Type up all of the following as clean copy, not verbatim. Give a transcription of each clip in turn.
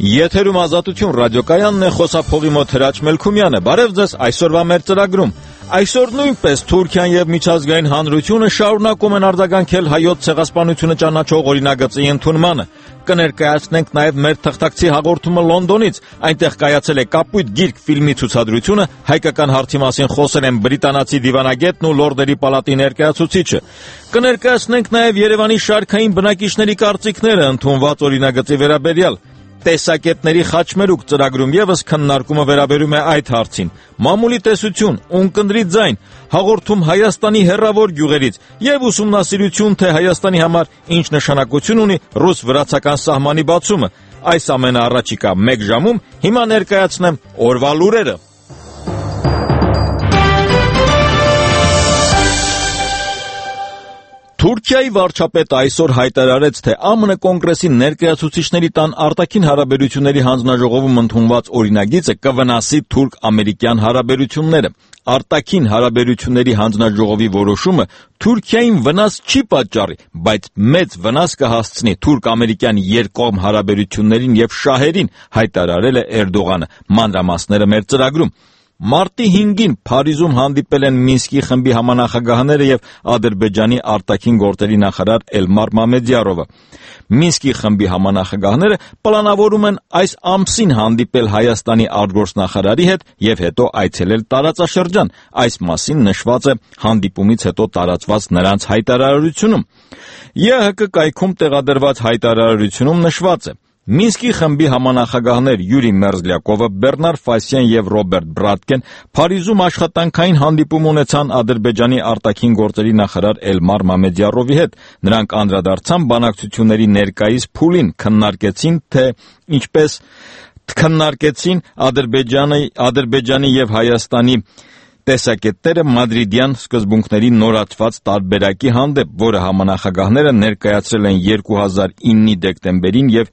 Եթերում Ազատություն ռադիոկայանն է, խոսափողի մոտ Հրաչ Մելքումյանը։ Բարև ձեզ, այսօրվա մեր ծրագրում։ Այսօր նույնպես Թուրքիան եւ միջազգային հանրությունը շարունակում են արձագանքել հայոց ցեղասպանությունը ճանաչող օրինագծի ընդունմանը։ Կներկայացնենք նաեւ մեր թղթակցի հաղորդումը Լոնդոնից, այնտեղ կայացել է Կապույտ գիրք ֆիլմի ցուցադրությունը, հայկական հարցի մասին խոսել են բրիտանացի դիվանագետն ու Լորդերի պալատի ներկայացուցիչը։ Կներկայացնենք նաեւ Երևանի շարքային բնակիչների կարծիքները ընդունված օրինագծի վերաբերյալ։ Տեսակետների խաչմերուկ ծրագրում եւս քննարկումը վերաբերում է այդ հարցին։ Մամուլի տեսություն, ունկնդրի ձայն, հաղորդում Հայաստանի հեռավոր գյուղերից եւ ուսումնասիրություն, թե Հայաստանի համար ինչ նշանակություն ունի ռուս-վրացական սահմանի բացումը։ Այս ամենը առաջիկա 1 ժամում հիմա ներկայացնեմ օրվա լուրերը։ Թուրքիայի վարչապետը այսօր հայտարարեց, թե ԱՄՆ կոնգրեսի ներկայացուցիչների տան արտաքին հարաբերությունների հանձնաժողովում ընդունված օրինագիծը կվնասի թուրք-ամերիկյան հարաբերությունները։ Արտաքին հարաբերությունների հանձնաժողովի որոշումը Թուրքիային վնաս չի պատճառի, բայց մեծ վնաս կհասցնի թուրք-ամերիկյան երկկողմ հարաբերություններին եւ շահերին, հայտարարել է Էրդողանը։ Մանրամասները մեր ծրագրում։ Մարտի 5-ին Փարիզում հանդիպել են Մինսկի խմբի համանախագահները եւ Ադրբեջանի արտաքին գործերի նախարար Էլմար Մամեդյարովը։ Մինսկի խմբի համանախագահները պլանավորում են այս ամսին հանդիպել Հայաստանի արտգործնախարարի հետ եւ հետո այցելել տարածաշրջան։ Այս մասին նշված է հանդիպումից հետո տարածված նրանց հայտարարությունում։ ԵՀԿ կայքում տեղադրված հայտարարությունում նշված է. Մինսկի խմբի համանախագահներ Յուրի Մերզլյակովը, Բեռնար Ֆասյան եւ Ռոբերտ Բրատկեն Փարիզում աշխատանքային հանդիպում ունեցան Ադրբեջանի արտաքին գործերի նախարար Էլմար Մամեդյարովի հետ։ Նրանք անդրադարձան բանակցությունների ներկայիս փուլին, քննարկեցին Ադրբեջանի եւ Հայաստանի տեսակետները մադրիդյան սկզբունքների նորացված տարբերակի հանդեպ, որը համանախագահները ներկայացրել են 2009-ի դեկտեմբերին եւ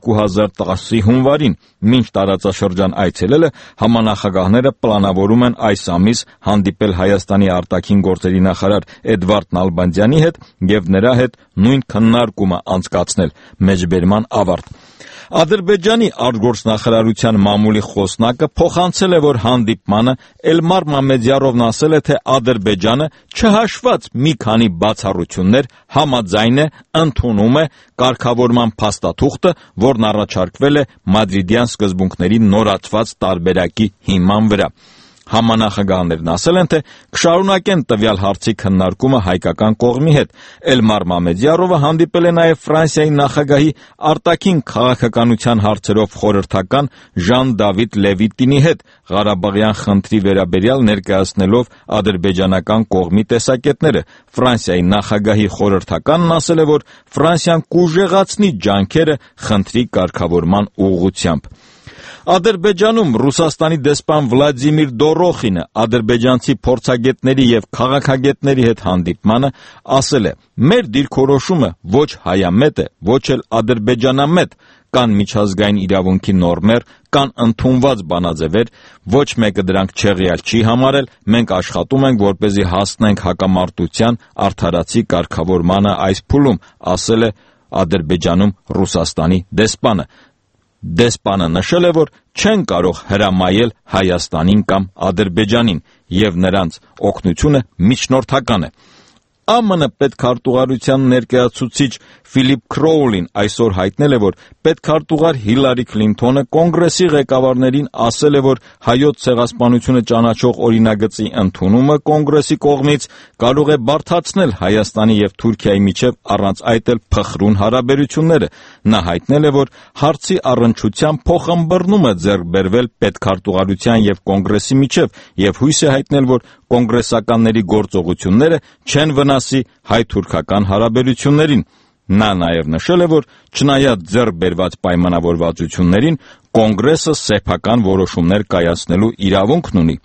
2010-ի հունվարին։ Մինչ տարածաշրջան այցելելը համանախագահները պլանավորում են այս ամիս հանդիպել Հայաստանի արտաքին գործերի նախարար Էդվարդ Նալբանդյանի հետ եւ նրա հետ նույն քննարկումը անցկացնել։ Մեջբերման ավարտ։ Ադրբեջանի արտգործնախարարության մամուլի խոսնակը փոխանցել է, որ հանդիպմանը Էլմար Մամեդյարովն ասել է, թե Ադրբեջանը չհաշված մի քանի բացառություններ համաձայն է, ընդունում է կարգավորման փաստաթուղթը, որն առաջարկվել է մադրիդյան սկզբունքների նորացված տարբերակի հիման վրա։ Համանախագահներն ասել են, թե կշարունակեն տվյալ հարցի քննարկումը հայկական կողմի հետ։ Էլմար Մամեդյարովը հանդիպել է նաև Ֆրանսիայի նախագահի արտաքին քաղաքականության հարցերով խորհրդական Ժան-Դավիդ Լևիտինի հետ, Ղարաբաղյան խնդրի վերաբերյալ ներկայացնելով ադրբեջանական կողմի տեսակետները։ Ֆրանսիայի նախագահի խորհրդականն ասել է, որ Ֆրանսիան կուժեղացնի ջանքերը խնդրի կարգավորման ուղղությամբ։ Ադրբեջանում Ռուսաստանի դեսպան Վլադիմիր Դորոխինը ադրբեջանցի փորձագետների եւ քաղաքագետների հետ հանդիպմանը ասել է. «Մեր դիրքորոշումը ոչ հայամետ է, ոչ էլ ադրբեջանամետ, կան միջազգային իրավունքի նորմեր, կան ընդունված բանաձևեր, ոչ մեկը դրանք չեղյալ չի համարել, մենք աշխատում ենք, որպեսզի հասնենք հակամարտության արդարացի կարգավորմանը այս փուլում», ասել է Ադրբեջանում Ռուսաստանի դեսպանը։ Դեսպանը նշել է, որ չեն կարող հրամայել Հայաստանին կամ Ադրբեջանին, եւ նրանց օգնությունը միջնորդական է։ ԱՄՆ պետքարտուղարության ներկայացուցիչ Ֆիլիպ Քրոուլին այսօր հայտնել է, որ պետքարտուղար Հիլարի Քլինթոնը կոնգրեսի ղեկավարներին ասել է, որ հայոց ցեղասպանությունը ճանաչող օրինագծի ընդունումը կոնգրեսի կողմից կարող է բարդացնել Հայաստանի եւ Թուրքիայի միջև առանց այդ էլ փխրուն հարաբերությունները։ Նա հայտնել է, որ հարցի առնչությամբ փոխըմբռնում է ձեռք բերվել պետքարտուղարության եւ կոնգրեսի միջև եւ հույս է հայտնել, որ կոնգրեսականների գործողությունները չեն վնասի հայ-թուրքական հարաբերություններին։ Նա նաև նշել է, որ չնայած ձեռք բերված պայմանավորվածություններին, կոնգրեսը սեփական որոշումներ կայացնելու իրավունքն ունի։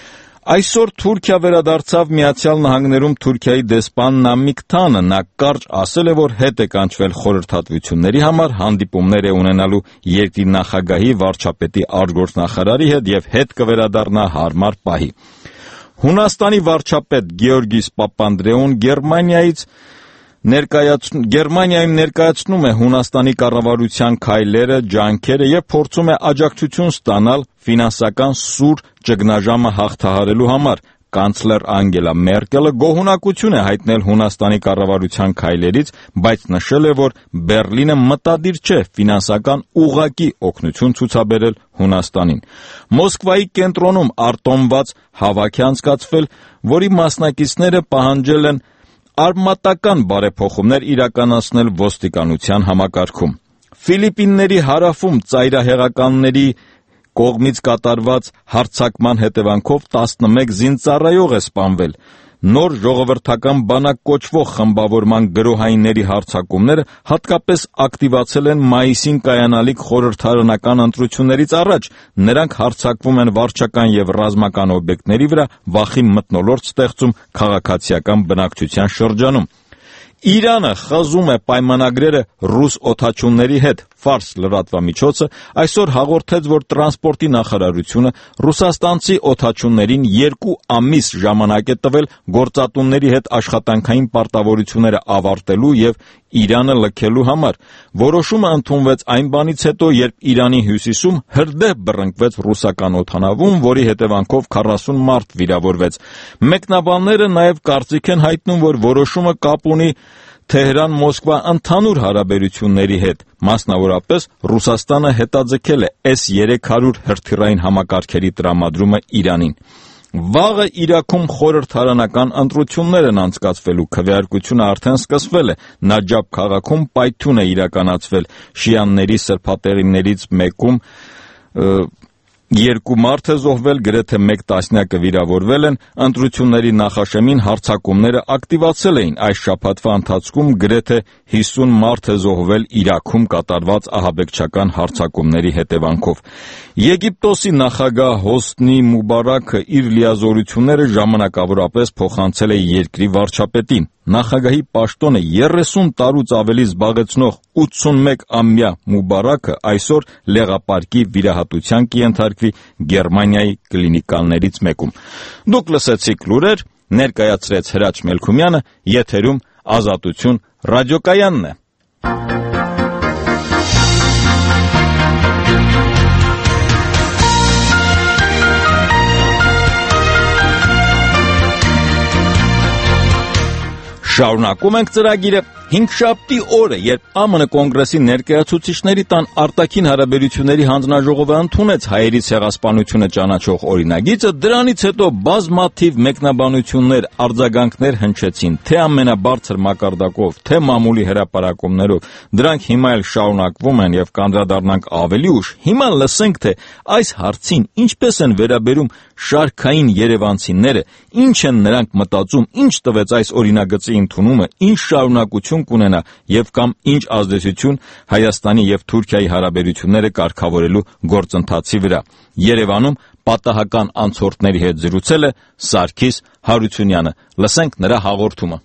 Այսօր Թուրքիա վերադարձավ Միացյալ Նահանգներում Թուրքիայի դեսպան Նամիկ Թանը։ Նա կարճ ասել է, որ հետ է կանչվել խորհրդատվությունների համար, հանդիպումներ է ունենալու երկրի նախագահի, վարչապետի արտգործնախարարի հետ եւ հետ կվերադառնա հարմար պահի։ Հունաստանի վարչապետ Գեորգիս Պապանդրեուն Գերմանիայից Գերմանիայում ներկայացնում է Հունաստանի կառավարության քայլերը, ջանքերը եւ փորձում է աջակցություն ստանալ ֆինանսական սուր ճգնաժամը հաղթահարելու համար։ Կանցլեր Անգելա Մերկելը գոհունակություն է հայտնել Հունաստանի կառավարության քայլերից, բայց նշել է, որ Բեռլինը մտադիր չէ ֆինանսական ուղղակի օգնություն ցուցաբերել Հունաստանին։ Մոսկվայի կենտրոնում արտոնված հավաք է անցկացվել, որի մասնակիցները պահանջել են արմատական բարեփոխումներ իրականացնել ոստիկանության համակարգում։ Ֆիլիպինների հարավում ծայրահեղականների կողմից կատարված հարձակման հետևանքով 11 զինծառայող է սպանվել։ Նոր ժողովրդական բանակ կոչվող խմբավորման գրոհայինների հարձակումները հատկապես ակտիվացել են մայիսին կայանալիք խորհրդարանական ընտրություններից առաջ։ Նրանք հարձակվում են վարչական եւ ռազմական օբյեկտների վրա, վախի մթնոլորտ ստեղծում քաղաքացիական բնակչության շրջանում։ Իրանը խզում է պայմանագրերը ռուս օդաչուների հետ։ Ֆարս լրատվամիջոցը այսօր հաղորդեց, որ տրանսպորտի նախարարությունը ռուսաստանցի օդաչուներին 2 ամիս ժամանակ է տվել գործատունների հետ աշխատանքային պարտավորությունները ավարտելու եւ Իրանը լքելու համար։ Որոշումը ընդունվեց այն բանից հետո, երբ Իրանի հյուսիսում հրդեհ բռնկվեց ռուսական օդանավում, որի հետևանքով 40 մարդ վիրավորվեց։ Մեկնաբանները նաեւ կարծիք են հայտնում, որ որոշումը կապ ունի Թեհրան-Մոսկվա ընդհանուր հարաբերությունների հետ, մասնավորապես Ռուսաստանը հետաձգել է S-300 հրթիռային համակարգերի տրամադրումը Իրանին։ Վաղը Իրաքում խորհրդարանական ընտրություններ են անցկացվելու, քվեարկությունը արդեն սկսվել է, Նաջաբ քաղաքում պայթյուն է իրականացվել, շիաների սրբատեղիներից մեկում 2 մարդ է զոհվել, գրեթե 1 տասնյակը վիրավորվել են, ընտրությունների նախաշեմին հարձակումները ակտիվացել էին, այս շաբաթվա ընթացքում գրեթե 50 մարդ է զոհվել Իրաքում կատարված ահաբեկչական հարձակումների հետևանքով։ Եգիպտոսի նախագահ Հոսնի Մուբարաքը իր լիազորությունները ժամանակավորապես փոխանցել է երկրի վարչապետին։ Նախագահի պաշտոնը 30 տարուց ավելի զբաղեցնող 81-ամյա Մուբարաքը այսօր լեղապարկի վիրահատության կենթարկվի Գերմանիայի կլինիկաներից մեկում։ Դուք լսեցիք լուրեր, ներկայացրեց Հրաչ Մելքումյանը, եթերում Ազատություն ռադիոկայանն է։ Շարունակում ենք ծրագիրը։ Հինգշաբթի օրը, երբ ԱՄՆ կոնգրեսի ներկայացուցիչների տան արտաքին հարաբերությունների հանձնաժողովը ընդունեց հայերի ցեղասպանությունը ճանաչող օրինագիծը, դրանից հետո բազմաթիվ մեկնաբանություններ, արձագանքներ հնչեցին, թե ամենաբարձր մակարդակով, թե մամուլի հրապարակումներով։ Դրանք հիմա էլ շարունակվում են եւ կանդրադառնանք ավելի ուշ։ Հիմա լսենք, թե այս հարցին ինչպես են վերաբերում շարքային երևանցիները, ինչ են նրանք մտածում, ինչ տվեց այս օրինագծի ընդունումը, ինչ շարունակություն կունենա եւ կամ ինչ ազդեցություն Հայաստանի եւ Թուրքիայի հարաբերությունները կարգավորելու գործընթացի վրա։ Երևանում պատահական անցորդների հետ զրուցել է Սարգիս Հարությունյանը։ Լսենք նրա հաղորդումը։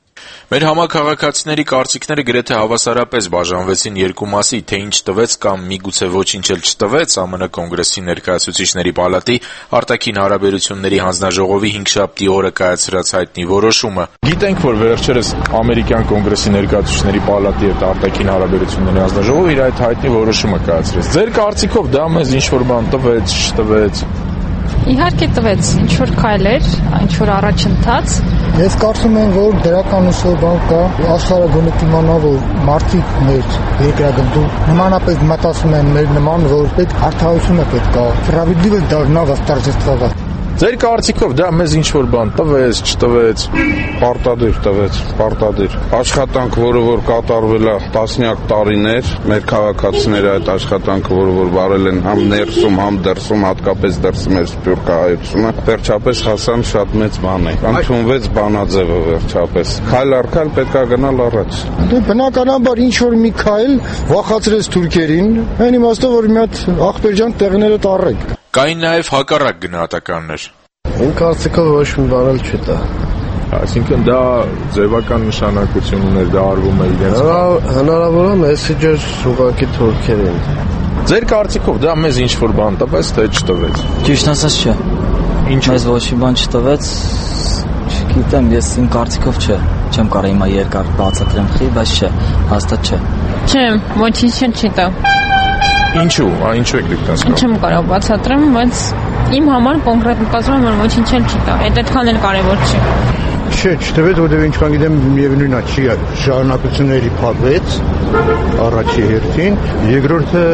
Մեր համաքաղաքացիների կարծիքները գրեթե հավասարապես բաժանվեցին երկու մասի, թե ինչ տվեց կամ միգուցե ոչինչ էլ չտվեց ԱՄՆ կոնգրեսի ներկայացուցիչների պալատի արտաքին հարաբերությունների հանձնաժողովի հինգշաբթի օրը կայացրած հայտնի որոշումը։ Գիտենք, որ վերջերս ամերիկյան կոնգրեսի ներկայացուցիչների պալատի հետ արտաքին հարաբերությունների հանձնաժողովը իր այդ հայտնի որոշումը կայացրեց։ Ձեր կարծիքով դա մեզ ինչ-որ բան տվեց, չտվեց։ Իհարկե տվեց ինչ-որ քայլեր, ինչ-որ առաջընթաց։ Ես կարծում եմ, որ դրական ուսով բան կա, աշխարհը գոնե կիմանա, որ մարդիկ մեր երկրագնդում նմանապես մտածում են մեր նման, որ պետք արդարությունը պետք է, սպրավիդլիվ դառնա վստահեցված։ Ձեր կարծիքով դա մեզ ինչ-որ բան տվեց, չտվեց, պարտադիր տվեց, պարտադիր։ Աշխատանք, որը որ կատարվել է տասնյակ տարիներ, մեր քաղաքացիները այդ աշխատանքը, որը որ վարել են համ ներսում, համ դրսում, հատկապես դրսում է սփյուռքահայությունը, վերջապես հասան շատ մեծ բան է։ Ընդունվեց բանաձևը վերջապես։ Քայլ առ քայլ պետք է գնալ առաջ։ Դե բնականաբար ինչ-որ մի քայլ վախացրեց թուրքերին, այն իմաստով, որ մի հատ ախպերջան տեղները տառեք։ Կային նաև հակառակ գնահատականներ։ Իմ կարծիքով ոչ մի բան էլ չտա։ Այսինքն դա ձևական նշանակություն ուներ, դա արվում է իրենց։ Հնարավոր է մեսեջեր ուղղակի թուրքերին։ Ձեր կարծիքով դա մեզ ինչ-որ բան տվեց, թե չտվեց։ Ճիշտ ասած չէ։ Ինչ մեզ ոչ մի բան չտվեց, Գիտեմ, ես իմ կարծիքով չեմ կարող հիմա երկար բացատրեմ խի, բայց չէ, հաստատ չէ։ Չեմ, ոչինչ չի տա։ Ինչու եք դուք հասկանում։ Չեմ կարող բացատրեմ, բայց իմ համար կոնկրետ մտածում եմ, որ ոչինչ չի տա։ Այդքան էլ կարևոր չի։ Չէ, չտվեց, որտեղ ինչքան գիտեմ, միևնույնն է, չի շարունակությունների փակվեց առաջի հերթին, երկրորդը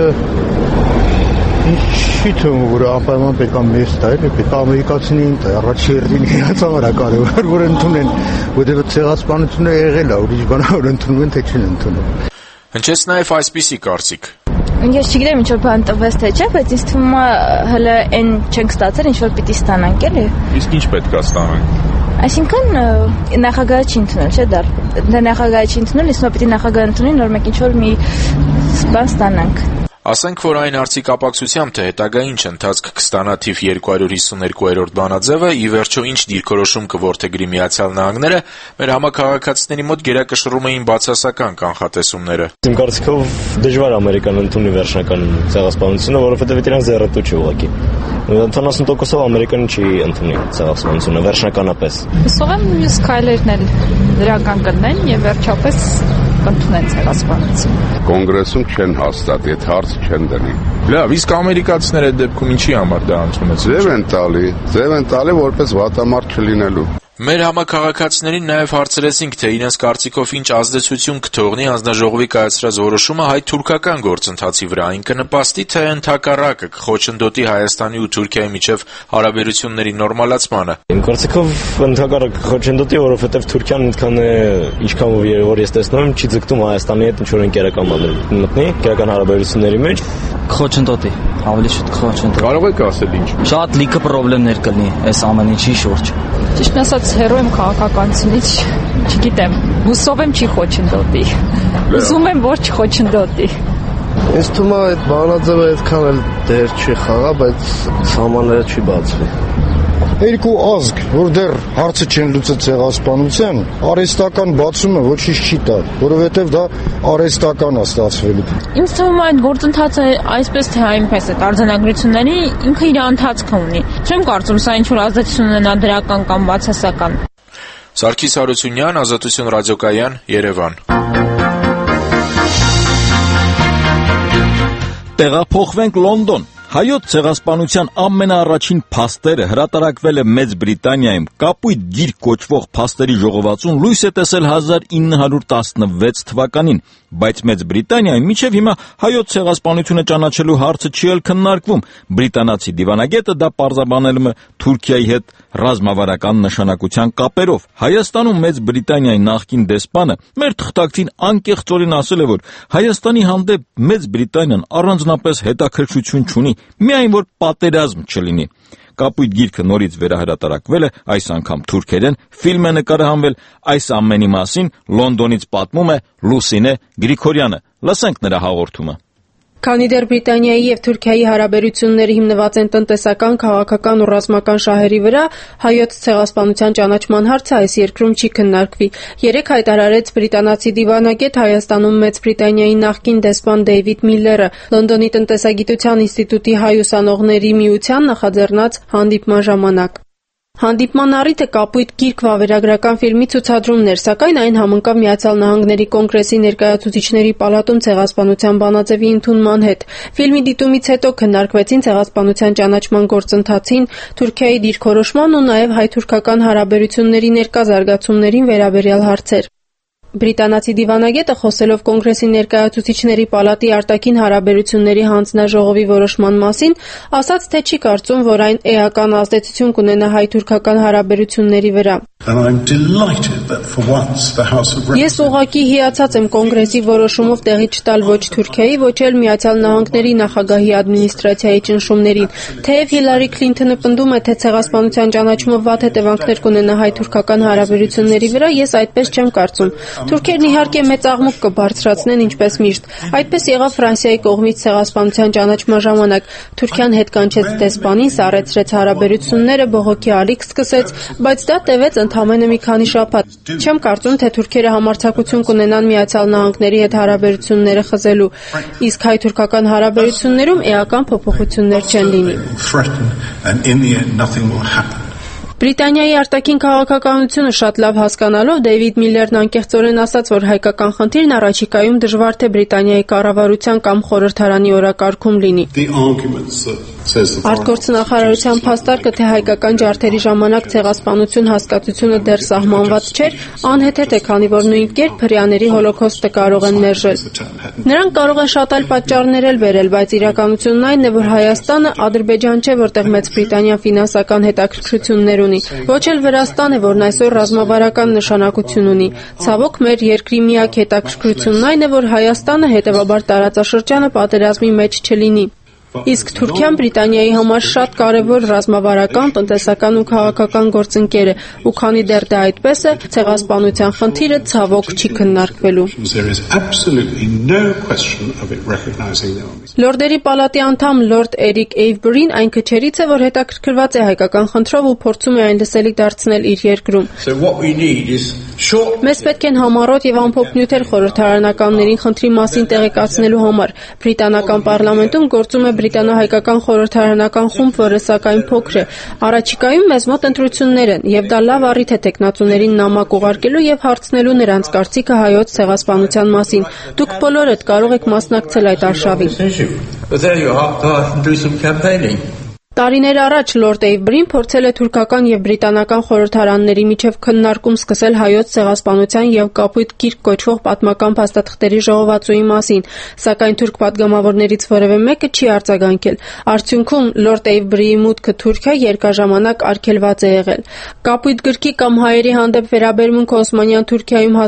չի թվում, որ անպայման պետք է մեծ տա, պետք է ամերիկացիներին տա, առաջի հերթին իրաց համար է կարևոր, որ ընդունեն, որտեղ ցեղասպանությունը եղել է, ուրիշ բան որ ընդունում են, թե չեն ընդունում։ Հնչեց նաև այսպիսի կարծիք։ Ես չգիտեմ ինչ որ բան տվեց թե չէ, բայց ինձ թվում է հələ այն չենք ստացել, ինչ որ պիտի ստանանք, էլի։ Իսկ ինչ պետք է ստանանք։ Այսինքն նախագահը չի ընդունել, չէ՞ դա նախագահը չի ընդունել, իսկ պիտի նախագահը ընդունի, նոր մեկ ինչ որ մի բան ստանանք։ Ասենք, որ այն հարցի կապակցությամբ, թե հետագա ինչ ընթացք կստանա թիվ 252-րդ բանաձևը, ի վերջո ինչ դիրքորոշում կորդեգրի Միացյալ Նահանգները, մեր համաքաղաքացիների մոտ գերակշռում էին բացասական կանխատեսումները։ Իմ կարծիքով դժվար Ամերիկան ընդունի վերջնական ցեղասպանությունը, որովհետև իրան զերծ չի ուղղակի։ 70%-ով Ամերիկան չի ընդունի ցեղասպանությունը վերջնականապես։ Հուսով եմ մյուս քայլերն էլ դրական կլինեն եւ վերջապես կընդունեն ցեղասպանությունը։ Կոնգրեսում չեն հաստատ, այդ հարց չեն դնի։ Լավ, իսկ ամերիկացիները այդ դեպքում ինչի համար դա ընդունեցին։ Ձև են տալի, որպես վատամարդ չլինելու։ Մեր համաքաղաքացիներին նաև հարցրեցինք, թե իրենց կարծիքով ինչ ազդեցություն կթողնի հանձնաժողովի կայացրած որոշումը հայ-թուրքական գործընթացի վրա, այն կնպաստի, թե ընդհակառակը կխոչընդոտի Հայաստանի ու Թուրքիայի միջև հարաբերությունների նորմալացմանը։ Իմ կարծիքով ընդհակառակը կխոչընդոտի, որովհետև Թուրքիան ինչքան որ ես տեսնում եմ, չի ձգտում Հայաստանի հետ ինչ-որ ընկերական մտնի, ընկերական հարաբերությունների մեջ։ Կխոչընդոտի, ավելի շուտ կխոչընդոտի։ Կարող եք ասել ինչ։ Շատ լիքը խնդիրներ կլինի այս ամեն ինչի շուրջ։ Ճիշտն ասած, հերո եմ քաղաքականությունից, չգիտեմ, հուսով եմ չի խոչընդոտի։ Ուզում եմ, որ չխոչընդոտի։ Ինձ թվում է այդ բանաձևը այդքան էլ դեր չի խաղա, բայց սահմանները չի բացվի։ Երկու ազգ, որ դեռ հարցը չեն լուծել ցեղասպանության, արհեստական բացումը ոչինչ չի տա, որովհետև դա արհեստական է ստացվելու։ Ինձ թվում է այդ գործընթացը այսպես թե այնպես է արձանագրությունների ինքը իր ընթացքը ունի։ Չեմ կարծում սա ինչ-որ ազդեցություն ունենա դրական կամ բացասական։ Սարգիս Հարությունյան, Ազատություն ռադիոկայան, Երևան։ Տեղափոխվենք Լոնդոն։ Հայոց ցեղասպանության ամենաառաջին փաստերը հրատարակվել է Մեծ Բրիտանիայում։ Կապույտ գիրք կոչվող փաստերի ժողովածուն լույս է տեսել 1916 թվականին, բայց Մեծ Բրիտանիայում մինչև հիմա հայոց ցեղասպանությունը ճանաչելու հարցը չի էլ քննարկվում։ Բրիտանացի դիվանագետը դա պարզաբանել է Թուրքիայի հետ ռազմավարական նշանակության կապերով։ Հայաստանում Մեծ Բրիտանիայի նախկին դեսպանը մեր թղթակցին անկեղծորեն ասել է, որ Հայաստանի հանդեպ Մեծ Բրիտանիան առանձնապես հետաքրքրություն չունի, միայն որ պատերազմ չլինի։ Կապույտ գիրքը նորից վերահրատարակվել է, այս անգամ թուրքերեն, ֆիլմ է նկարահանվել, այս ամենի մասին Լոնդոնից պատմում է Լուսինե Գրիգորյանը։ Լսենք նրա հաղորդումը։ Քանի դեռ Բրիտանիայի եւ Թուրքիայի հարաբերությունները հիմնված են տնտեսական, քաղաքական ու ռազմական շահերի վրա, հայոց ցեղասպանության ճանաչման հարցը այս երկրում չի քննարկվի։ Երեկ հայտարարեց բրիտանացի դիվանագետ Հայաստանում Մեծ Բրիտանիայի նախկին դեսպան Դեյվիդ Միլլերը Լոնդոնի տնտեսագիտության ինստիտուտի հայ ուսանողների միության նախաձեռնած հանդիպման ժամանակ։ Հանդիպման առիթը կապույտ գիրք վավերագրական ֆիլմի ցուցադրումն էր, սակայն այն համընկավ Միացյալ Նահանգների կոնգրեսի ներկայացուցիչների պալատում ցեղասպանության բանաձևի ընդունման հետ։ Ֆիլմի դիտումից հետո քննարկվեցին ցեղասպանության ճանաչման գործընթացին, Թուրքիայի դիրքորոշման ու նաև հայ-թուրքական հարաբերությունների ներկա զարգացումներին վերաբերյալ հարցեր։ Բրիտանացի դիվանագետը խոսելով կոնգրեսի ներկայացուցիչների պալատի արտաքին հարաբերությունների հանձնաժողովի որոշման մասին, ասաց, թե չի կարծում, որ այն էական ազդեցություն կունենա հայ-թուրքական հարաբերությունների վրա։ Ես ուղղակի հիացած եմ կոնգրեսի որոշումով տեղի չտալ ոչ Թուրքիայի, ոչ էլ Միացյալ Նահանգների նախագահի ադմինիստրացիայի ճնշումներին։ Թեև Հիլարի Քլինթոնը պնդում է, թե ցեղասպանության ճանաչումը վատ հետևանքներ կունենա հայ-թուրքական հարաբերությունների վրա, ես այդպես չեմ կարծում։ Թուրքերն իհարկե մեծ աղմուկ կբարձրացնեն ինչպես միշտ։ Այդպես եղավ Ֆրանսիայի կողմից ցեղասպանության ճանաչման ժամանակ։ Թուրքիան հետ կանչեց դեսպանին, սառեցրեց հարաբերությունները, բողոքի ալիք սկսեց, բայց դա տևեց ընդամենը մի քանի շաբաթ։ Չեմ կարծում, թե թուրքերը համարձակություն կունենան Միացյալ Նահանգների հետ հարաբերությունները խզելու, իսկ հայ-թուրքական հարաբերություններում էական փոփոխություններ չեն լինի։ Բրիտանիայի արտաքին քաղաքականությունը շատ լավ հասկանալով Դեյվիդ Միլլերն անկեղծորեն ասաց, որ հայկական խնդիրն առաջիկայում դժվար թե Բրիտանիայի կառավարության կամ խորհրդարանի օրակարգում լինի։ Արտգործնախարարության փաստարկը, թե հայկական ջարդերի ժամանակ ցեղասպանություն հասկացությունը դեռ սահմանված չէր, անհեթեթ է, քանի որ նույն կերպ հրեաների հոլոքոստը կարող են մերժել։ Նրանք կարող են շատ այլ պատճառներ էլ բերել, բայց իրականությունն այն է, որ Հայաստանը Ադրբեջան չէ, որտեղ Մեծ Բրիտանիան ֆինանսական հետաքրքրություններ ունի, ոչ էլ Վրաստան է, որն այսօր ռազմավարական նշանակություն ունի։ Ցավոք, մեր երկրի միակ հետաքրքրությունն այն է, որ Հայաստանը, հետևաբար տարածաշրջանը պատերազմի մեջ չլինի։ Իսկ Թուրքիան Բրիտանիայի համար շատ կարևոր ռազմավարական, տնտեսական ու քաղաքական գործընկեր է, ու քանի դեռ դա այդպես է, ցեղասպանության խնդիրը ցավոք չի քննարկվելու։ Լորդերի պալատի անդամ Լորդ Էրիկ Էյվբրին այն քչերից է, որ հետաքրքրված է հայկական խնդրով ու փորձում է այն լսելի դարձնել իր երկրում։ Մեզ պետք են համառոտ եւ ամփոփ նյութեր խորհրդարանականներին խնդրի մասին տեղեկացնելու համար։ Բրիտանական պարլամենտում գործում է բրիտանա-հայկական խորհրդարանական խումբ, որը սակայն փոքր է։ Առաջիկայում մեզ մոտ ընտրություններ են, եւ դա լավ առիթ է տեխնացուներին նամակ ուղարկելու եւ հարցնելու նրանց կարծիքը հայոց ցեղասպանության մասին։ Դուք բոլորդ կարող եք մասնակցել այդ արշավին։ Տարիներ առաջ Լորդ Էյվբրին փորձել է թուրքական եւ բրիտանական խորհրդարանների միջև քննարկում սկսել հայոց ցեղասպանության եւ կապույտ գիրք կոչվող պատմական փաստաթղթերի ժողովածուի մասին, սակայն թուրք պատգամավորներից որևէ մեկը չի արձագանքել։ Արդյունքում Լորդ Էյվբրիի մուտքը Թուրքիա երկաժամանակ արգելված է եղել։ Կապույտ գրքի կամ հայերի հանդեպ վերաբերմունքը Օսմանյան Թուրքիայում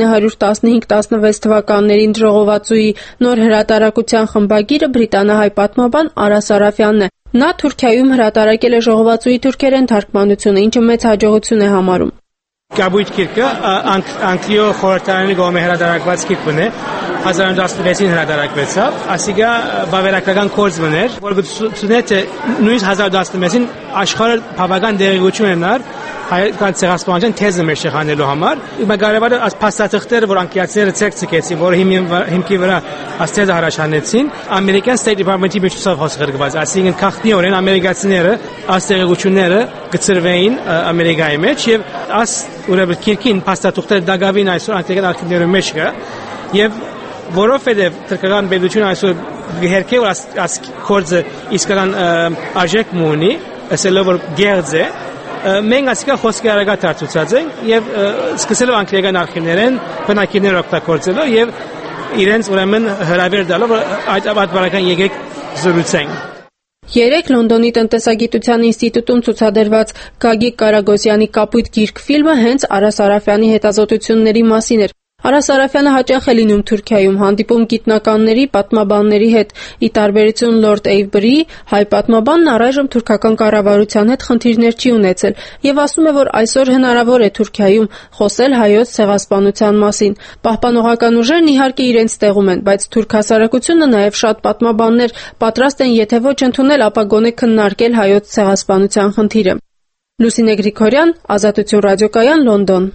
1915-16 թվականներին ժողովածուի նոր հրատարակության խմբագիրը բրիտանահայ պատմաբան Արա Սարաֆյանն է։ Նա Թուրքիայում հրատարակել է ժողովածուի թուրքերեն թարգմանությունը, ինչը մեծ հաջողություն է համարում։ Կապույտ գիրքը Անգլիո խորհրդարանի կողմից հրատարակված գիրք է, 1916-ին հրատարակվեցավ, ասիկա բավարարական կորձ մներ, որ գուցունե թե նույնիսկ 1916-ին աշխարհը բավական դերակցություն ունենար հայկական ցեղասպանության թեզը մեր շեխանելու համար։ Կարևորը փաստաթղթերը, որ անգլիացիները ցեկցեցին, որ հիմքի վրա աստեզը հրաշանեցին, American State Department-ի միջոցով հոսքրված, այսինքն քաղաքնիորեն ամերիկացիները աստեղությունները գծրվեին Ամերիկայի մեջ եւ ուրեմն քիրքին փաստաթղթերը դակավին այսօր անգլիական արխիվների մեջ կա եւ որովհետեւ թրքական բերությունը այսօր գերքե որ կորձը իսկական արժեք ունի, ասելով որ գերձ է մենք ասիկա խոսքի արագաթարցուցած ենք եւ սկսելով անգլիական արխիվներեն բնակիչներ օգտագործելով եւ իրենց ուրեմն հրավեր տալով այդ ապարական եկեք զրուցենք։ Երեկ Լոնդոնի տնտեսագիտության ինստիտուտում ցուցադրված Գագիկ Կարագոսյանի կապույտ գիրք ֆիլմը հենց Արա Սարաֆյանի հետազոտությունների մասին էր։ Արա Սարաֆյանը հաճախ է լինում Թուրքիայում, հանդիպում գիտնականների, պատմաբանների հետ։ Ի տարբերություն Լորդ Էյվբրիի, հայ պատմաբանն առայժմ թուրքական կառավարության հետ խնդիրներ չի ունեցել եւ ասում է, որ այսօր հնարավոր է Թուրքիայում խոսել հայոց ցեղասպանության մասին։ Պահպանողական ուժերն իհարկե իրենց տեղում են, բայց թուրք հասարակությունը նաեւ շատ պատմաբաններ պատրաստ են, եթե ոչ ընդունել, ապա գոնե քննարկել հայոց ցեղասպանության խնդիրը։ Լուսինե Գրիգորյան, Ազատություն ռադիոկայան, Լոնդոն։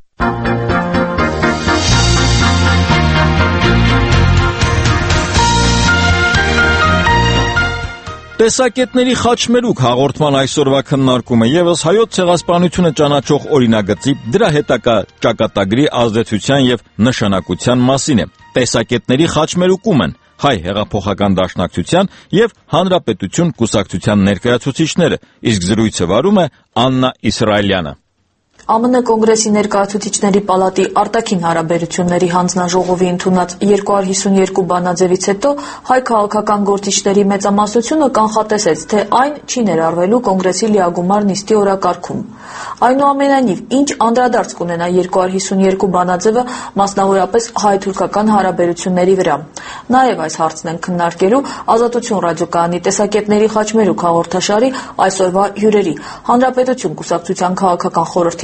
Տեսակետների խաչմերուկ հաղորդման այսօրվա քննարկումը եւս հայոց ցեղասպանությունը ճանաչող օրինագծի, դրա հետագա ճակատագրի ազդեցության եւ նշանակության մասին է։ Տեսակետների խաչմերուկում են Հայ հեղափոխական դաշնակցության եւ Հանրապետություն կուսակցության ներկայացուցիչները, իսկ զրույցը վարում է Աննա Իսրայելյանը։ ԱՄՆ կոնգրեսի ներկայացուցիչների պալատի արտաքին հարաբերությունների հանձնաժողովի ընդունած 252 բանաձևից հետո հայ քաղաքական գործիչների մեծամասնությունը կանխատեսեց, թե այն չի ներառվելու կոնգրեսի լիագումար նիստի օրակարգում։ Այնուամենայնիվ, ինչ անդրադարձ կունենա 252 բանաձևը մասնավորապես հայ-թուրքական հարաբերությունների վրա։ Նաև այս հարցն են քննարկելու Ազատություն ռադիոկայանի տեսակետների խաչմերուկ հաղորդաշարի այսօրվա հյուրերի Հանրապետություն կուսակցության քաղաքական խորհրդի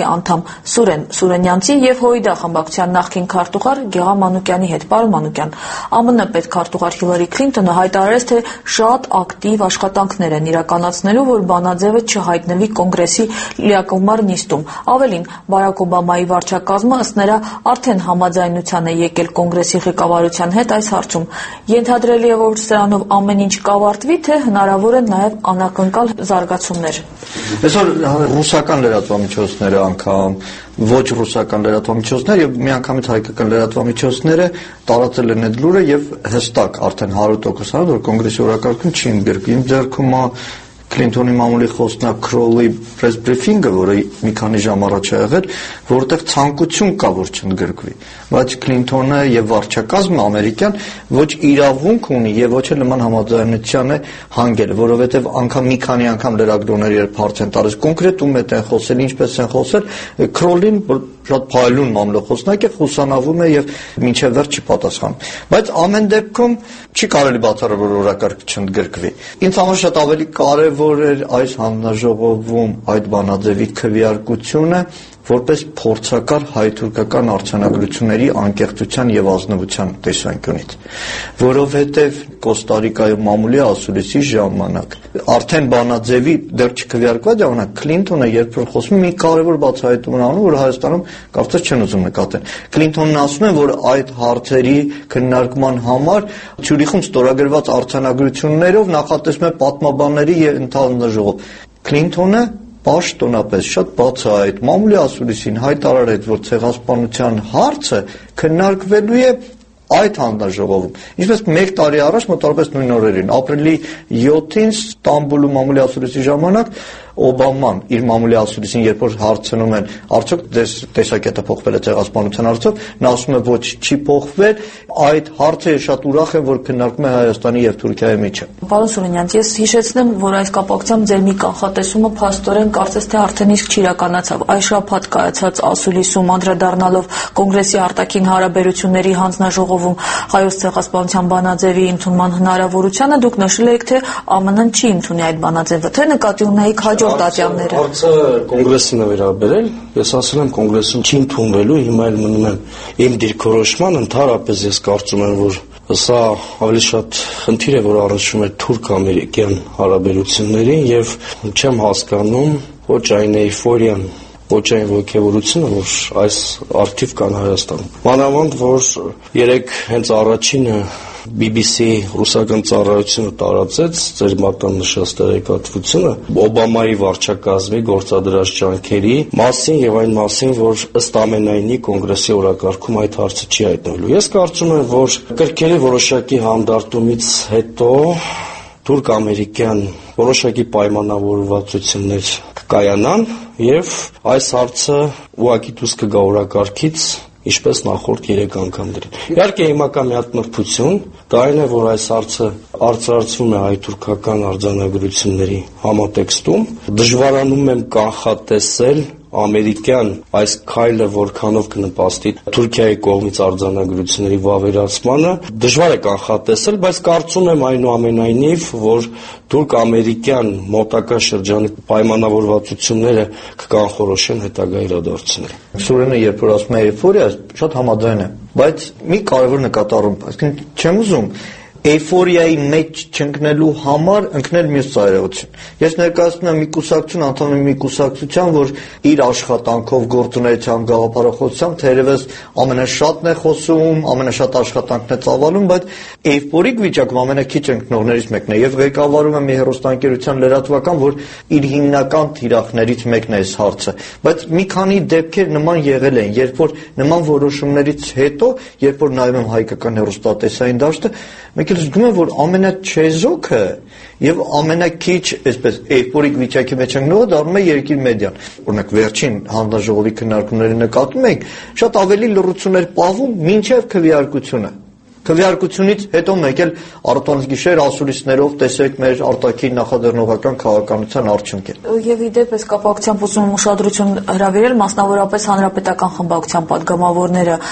անդամ Սուրեն Սուրենյանցի եւ ՀՅԴ խմբակցության նախկին քարտուղար Գեղամ Մանուկյանի հետ։ Պարոն Մանուկյան, ԱՄՆ պետքարտուղար Հիլարի Քլինտոնը հայտարարեց, թե շատ ակտիվ աշխատանքներ են իրականացնելու, որ բանաձևը չհայտնվի կոնգրեսի լիակողմար նիստում։ Ավելին, Բարակ Օբամայի վարչակազմը ըստ նրա արդեն համաձայնության է եկել կոնգրեսի ղեկավարության հետ այս հարցում։ Ենթադրելի է, որ սրանով ամեն ինչ կավարտվի, թե հնարավոր են նաև անակնկալ զարգացումներ։ Այսօր ռուսական լրատվամիջոցները անգամ ոչ ռուսական լրատվամիջոցներ եւ միանգամից հայկական լրատվամիջոցները տարածել են այդ լուրը եւ հստակ արդեն 100% որ կոնգրեսի օրակարգում չի ընդգրկվում։ Իմ ձեռքում է Քլինտոնի մամուլի խոսնակ Քրոլի press briefing-ը, որը մի քանի ժամ առաջ է եղել, որտեղ ցանկություն կա, որ չընդգրկվի, բայց Քլինտոնը եւ վարչակազմը ամերիկյան ոչ իրավունք ունի եւ ոչ էլ նման համաձայնության է հանգել, որովհետեւ անգամ մի քանի անգամ լրագրողները երբ հարց են տալիս կոնկրետ ում են խոսել, ինչպես են խոսել, Քրոլին շատ փայլուն մամլոխոսնակ է, խուսանավում է եւ մինչեւ վերջ չի պատասխանում։ Բայց ամեն դեպքում չի կարելի բացառել, որ օրակարգ չընդգրկվի։ Ինձ համար շատ ավելի կարևոր էր այս հանձնաժողովում այդ բանաձևի քվեարկությունը որպես փորձակար հայ-թուրքական արձանագրությունների անկեղծության եւ ազնվության տեսանկյունից, որովհետեւ Կոստարիկայի մամուլի ասուլիսի ժամանակ արդեն բանաձևի դեռ չքվեարկված ժամանակ Քլինտոնը երբ որ խոսում մի կարևոր բացահայտում է անում, որ Հայաստանում կարծես չեն ուզում նկատեն։ Քլինտոնն ասում է, որ այդ հարցերի քննարկման համար Ցյուրիխում ստորագրված արձանագրություններով նախատեսվում է պատմաբանների եւ ընդհանրաժողով։ Քլինտոնը պաշտոնապես շատ բացահայտ մամուլի ասուլիսին հայտարարեց, որ ցեղասպանության հարցը քննարկվելու է այդ հանձնաժողովում։ Ինչպես 1 տարի առաջ մոտավորապես նույն օրերին, ապրիլի 7-ին Ստամբուլում մամուլի ասուլիսի ժամանակ Օբաման իր մամուլի ասուլիսին երբ որ հարցնում են, արդյոք տեսակետը փոխվել է ցեղասպանության հարցով, նա ասում է ոչ, չի փոխվել, այդ հարցը շատ ուրախ է, որ քննարկվում է Հայաստանի եւ Թուրքիայի միջեւ։ Պարոն Սուրենյան, ես հիշեցնեմ, որ այս կապակցությամբ ձեր մի կանխատեսումը փաստորեն կարծես թե արդեն իսկ չիրականացավ։ Այս շաբաթ կայացած ասուլիսում անդրադառնալով կոնգրեսի արտաքին հարաբերությունների հանձնաժողովում հայոց ցեղասպանության բանաձևի ընդունման հնարավորությանը դուք նշել եք, թե ԱՄՆ-ն չի ընդունի այդ բանաձևը, թե նկատի ունեիք տատյանները։ Հարցը կոնգրեսին է վերաբերել, ես ասել եմ կոնգրեսում չի ընդունվելու, հիմա էլ մնում եմ իմ դիրքորոշման, ընդհանրապես ես կարծում եմ, որ սա ավելի շատ խնդիր է, որ առնչվում է թուրք-ամերիկյան հարաբերություններին եւ չեմ հասկանում ոչ այն էйֆորիան, ոչ այն ոգևորությունը, որ այս արդիվ կան Հայաստանում։ Մանավանդ, որ երեք հենց առաջինը BBC ռուսական ծառայությունը տարածեց ձեր մատան նշած տեղեկատվությունը Օբամայի վարչակազմի գործադրած ջանքերի մասին եւ այն մասին, որ ըստ ամենայնի կոնգրեսի օրակարգում այդ հարցը չի հայտնվելու։ Ես կարծում եմ, որ կրկելի որոշակի հանդարտումից հետո թուրք-ամերիկյան որոշակի պայմանավորվածություններ կկայանան եւ այս հարցը ուղղակի դուրս կգա օրակարգից ինչպես նախորդ 3 անգամներին։ Իհարկե հիմա կա մի հատ նրբություն, դա այն է, որ այս հարցը արծարծվում է հայ-թուրքական արձանագրությունների համատեքստում, դժվարանում եմ կանխատեսել ամերիկյան այս քայլը որքանով կնպաստի Թուրքիայի կողմից արձանագրությունների վավերացմանը, դժվար է կանխատեսել, բայց կարծում եմ այնուամենայնիվ, որ թուրք-ամերիկյան մոտակա շրջանի պայմանավորվածությունները կկանխորոշեն հետագա իրադարձությունները։ Սուրենը երբ որ ասում է էйֆորիա, շատ համաձայն եմ, բայց մի կարևոր նկատառում, այսինքն չեմ ուզում էйֆորիայի մեջ չընկնելու համար ընկնել մյուս ծայրահեղություն։ Ես ներկայացնում եմ մի կուսակցություն, անդամ եմ մի կուսակցության, որ իր աշխատանքով, գործունեությամբ, գաղափարախոսությամբ թերևս ամենաշատն է խոսում, ամենաշատ աշխատանքն է ծավալում, բայց էйֆորիկ վիճակում ամենաքիչ ընկնողներից մեկն է եւ ղեկավարում է մի հեռուստաընկերության լրատվական, որ իր հիմնական թիրախներից մեկն է այս հարցը։ Բայց մի քանի դեպքեր նման եղել են, երբ որ նման որոշումներից հետո, երբ որ նայում եմ հայկական հեռուստատեսային դաշտը, մեկ էլ զգում եմ, որ ամենաչեզոքը եւ ամենաքիչ, այսպես էйֆորիկ վիճակի մեջ ընկնողը դառնում է երկիր մեդիան։ Օրինակ վերջին հանձնաժողովի քննարկումների նկատում ենք, շատ ավելի լռություններ պահվում մինչեւ քվեարկությունը։ Քվեարկությունից հետո մեկ էլ առավոտից գիշեր ասուլիսներով տեսեք մեր արտաքին նախաձեռնողական քաղաքականության արդյունքն։ Եվ ի դեպ այս կապակցությամբ ուզում եմ ուշադրություն հրավիրել մասնավորապես հանրապետական խմբակցության падգամավորները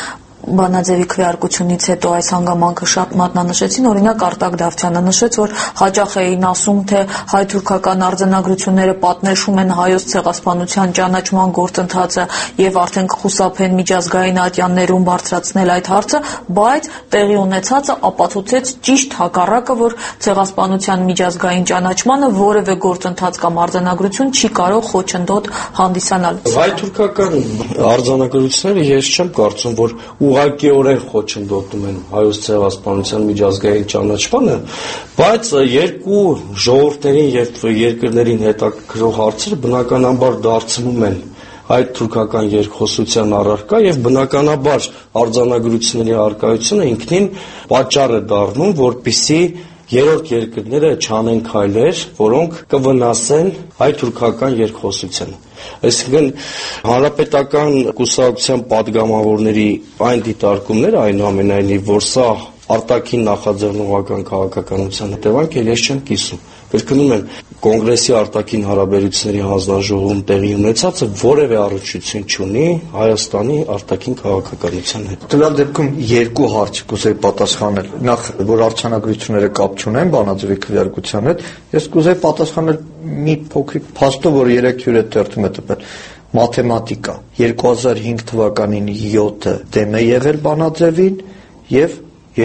Բանաձևի քվեարկությունից հետո այս հանգամանքը շատ մատնանշեցին, օրինակ Արտակ Դավթյանը նշեց, որ հաճախ էին ասում, թե հայ-թուրքական արձանագրությունները պատնեշում են հայոց ցեղասպանության ճանաչման գործընթացը եւ արդեն կխուսափեն միջազգային ատյաններում բարձրացնել այդ հարցը, բայց տեղի ունեցածը ապացուցեց ճիշտ հակառակը, որ ցեղասպանության միջազգային ճանաչմանը որևէ գործընթաց կամ արձանագրություն չի կարող խոչընդոտ հանդիսանալ։ Հայ-թուրքական արձանագրությունները ես չեմ կարծում, որ ուղղակիորեն խոչընդոտում են հայոց ցեղասպանության միջազգային ճանաչմանը, բայց երկու ժողովուրդներին եւ երկրներին հետաքրքրող հարցերը բնականաբար դարձնում են այդ թուրքական երկխոսության առարկա եւ բնականաբար արձանագրությունների առկայությունը ինքնին պատճառ է դառնում, որպեսզի երրորդ երկրները չանեն քայլեր, որոնք կվնասեն հայ-թուրքական երկխոսությանը։ Այսինքն հանրապետական կուսակցության падգամավորների այն դիտարկումները, այնուամենայնիվ, որ սա արտաքին նախաձեռնողական քաղաքականության հետևանք է, ես չեմ կիսում։ Կրկնում եմ, կոնգրեսի արտաքին հարաբերությունների հանձնաժողովում տեղի ունեցածը որևէ առնչություն չունի Հայաստանի արտաքին քաղաքականության հետ։ Տվյալ դեպքում երկու հարց կուզեի պատասխանել։ Նախ, որ արձանագրությունները կապ չունեն բանաձևի քվեարկության հետ, ես կուզեի պատասխանել մի փոքրիկ փաստով, որ 3 հյուր թերթում է տպել։ Մաթեմատիկա 2005 թվականին 7-ը դեմ է եղել բանաձևին եւ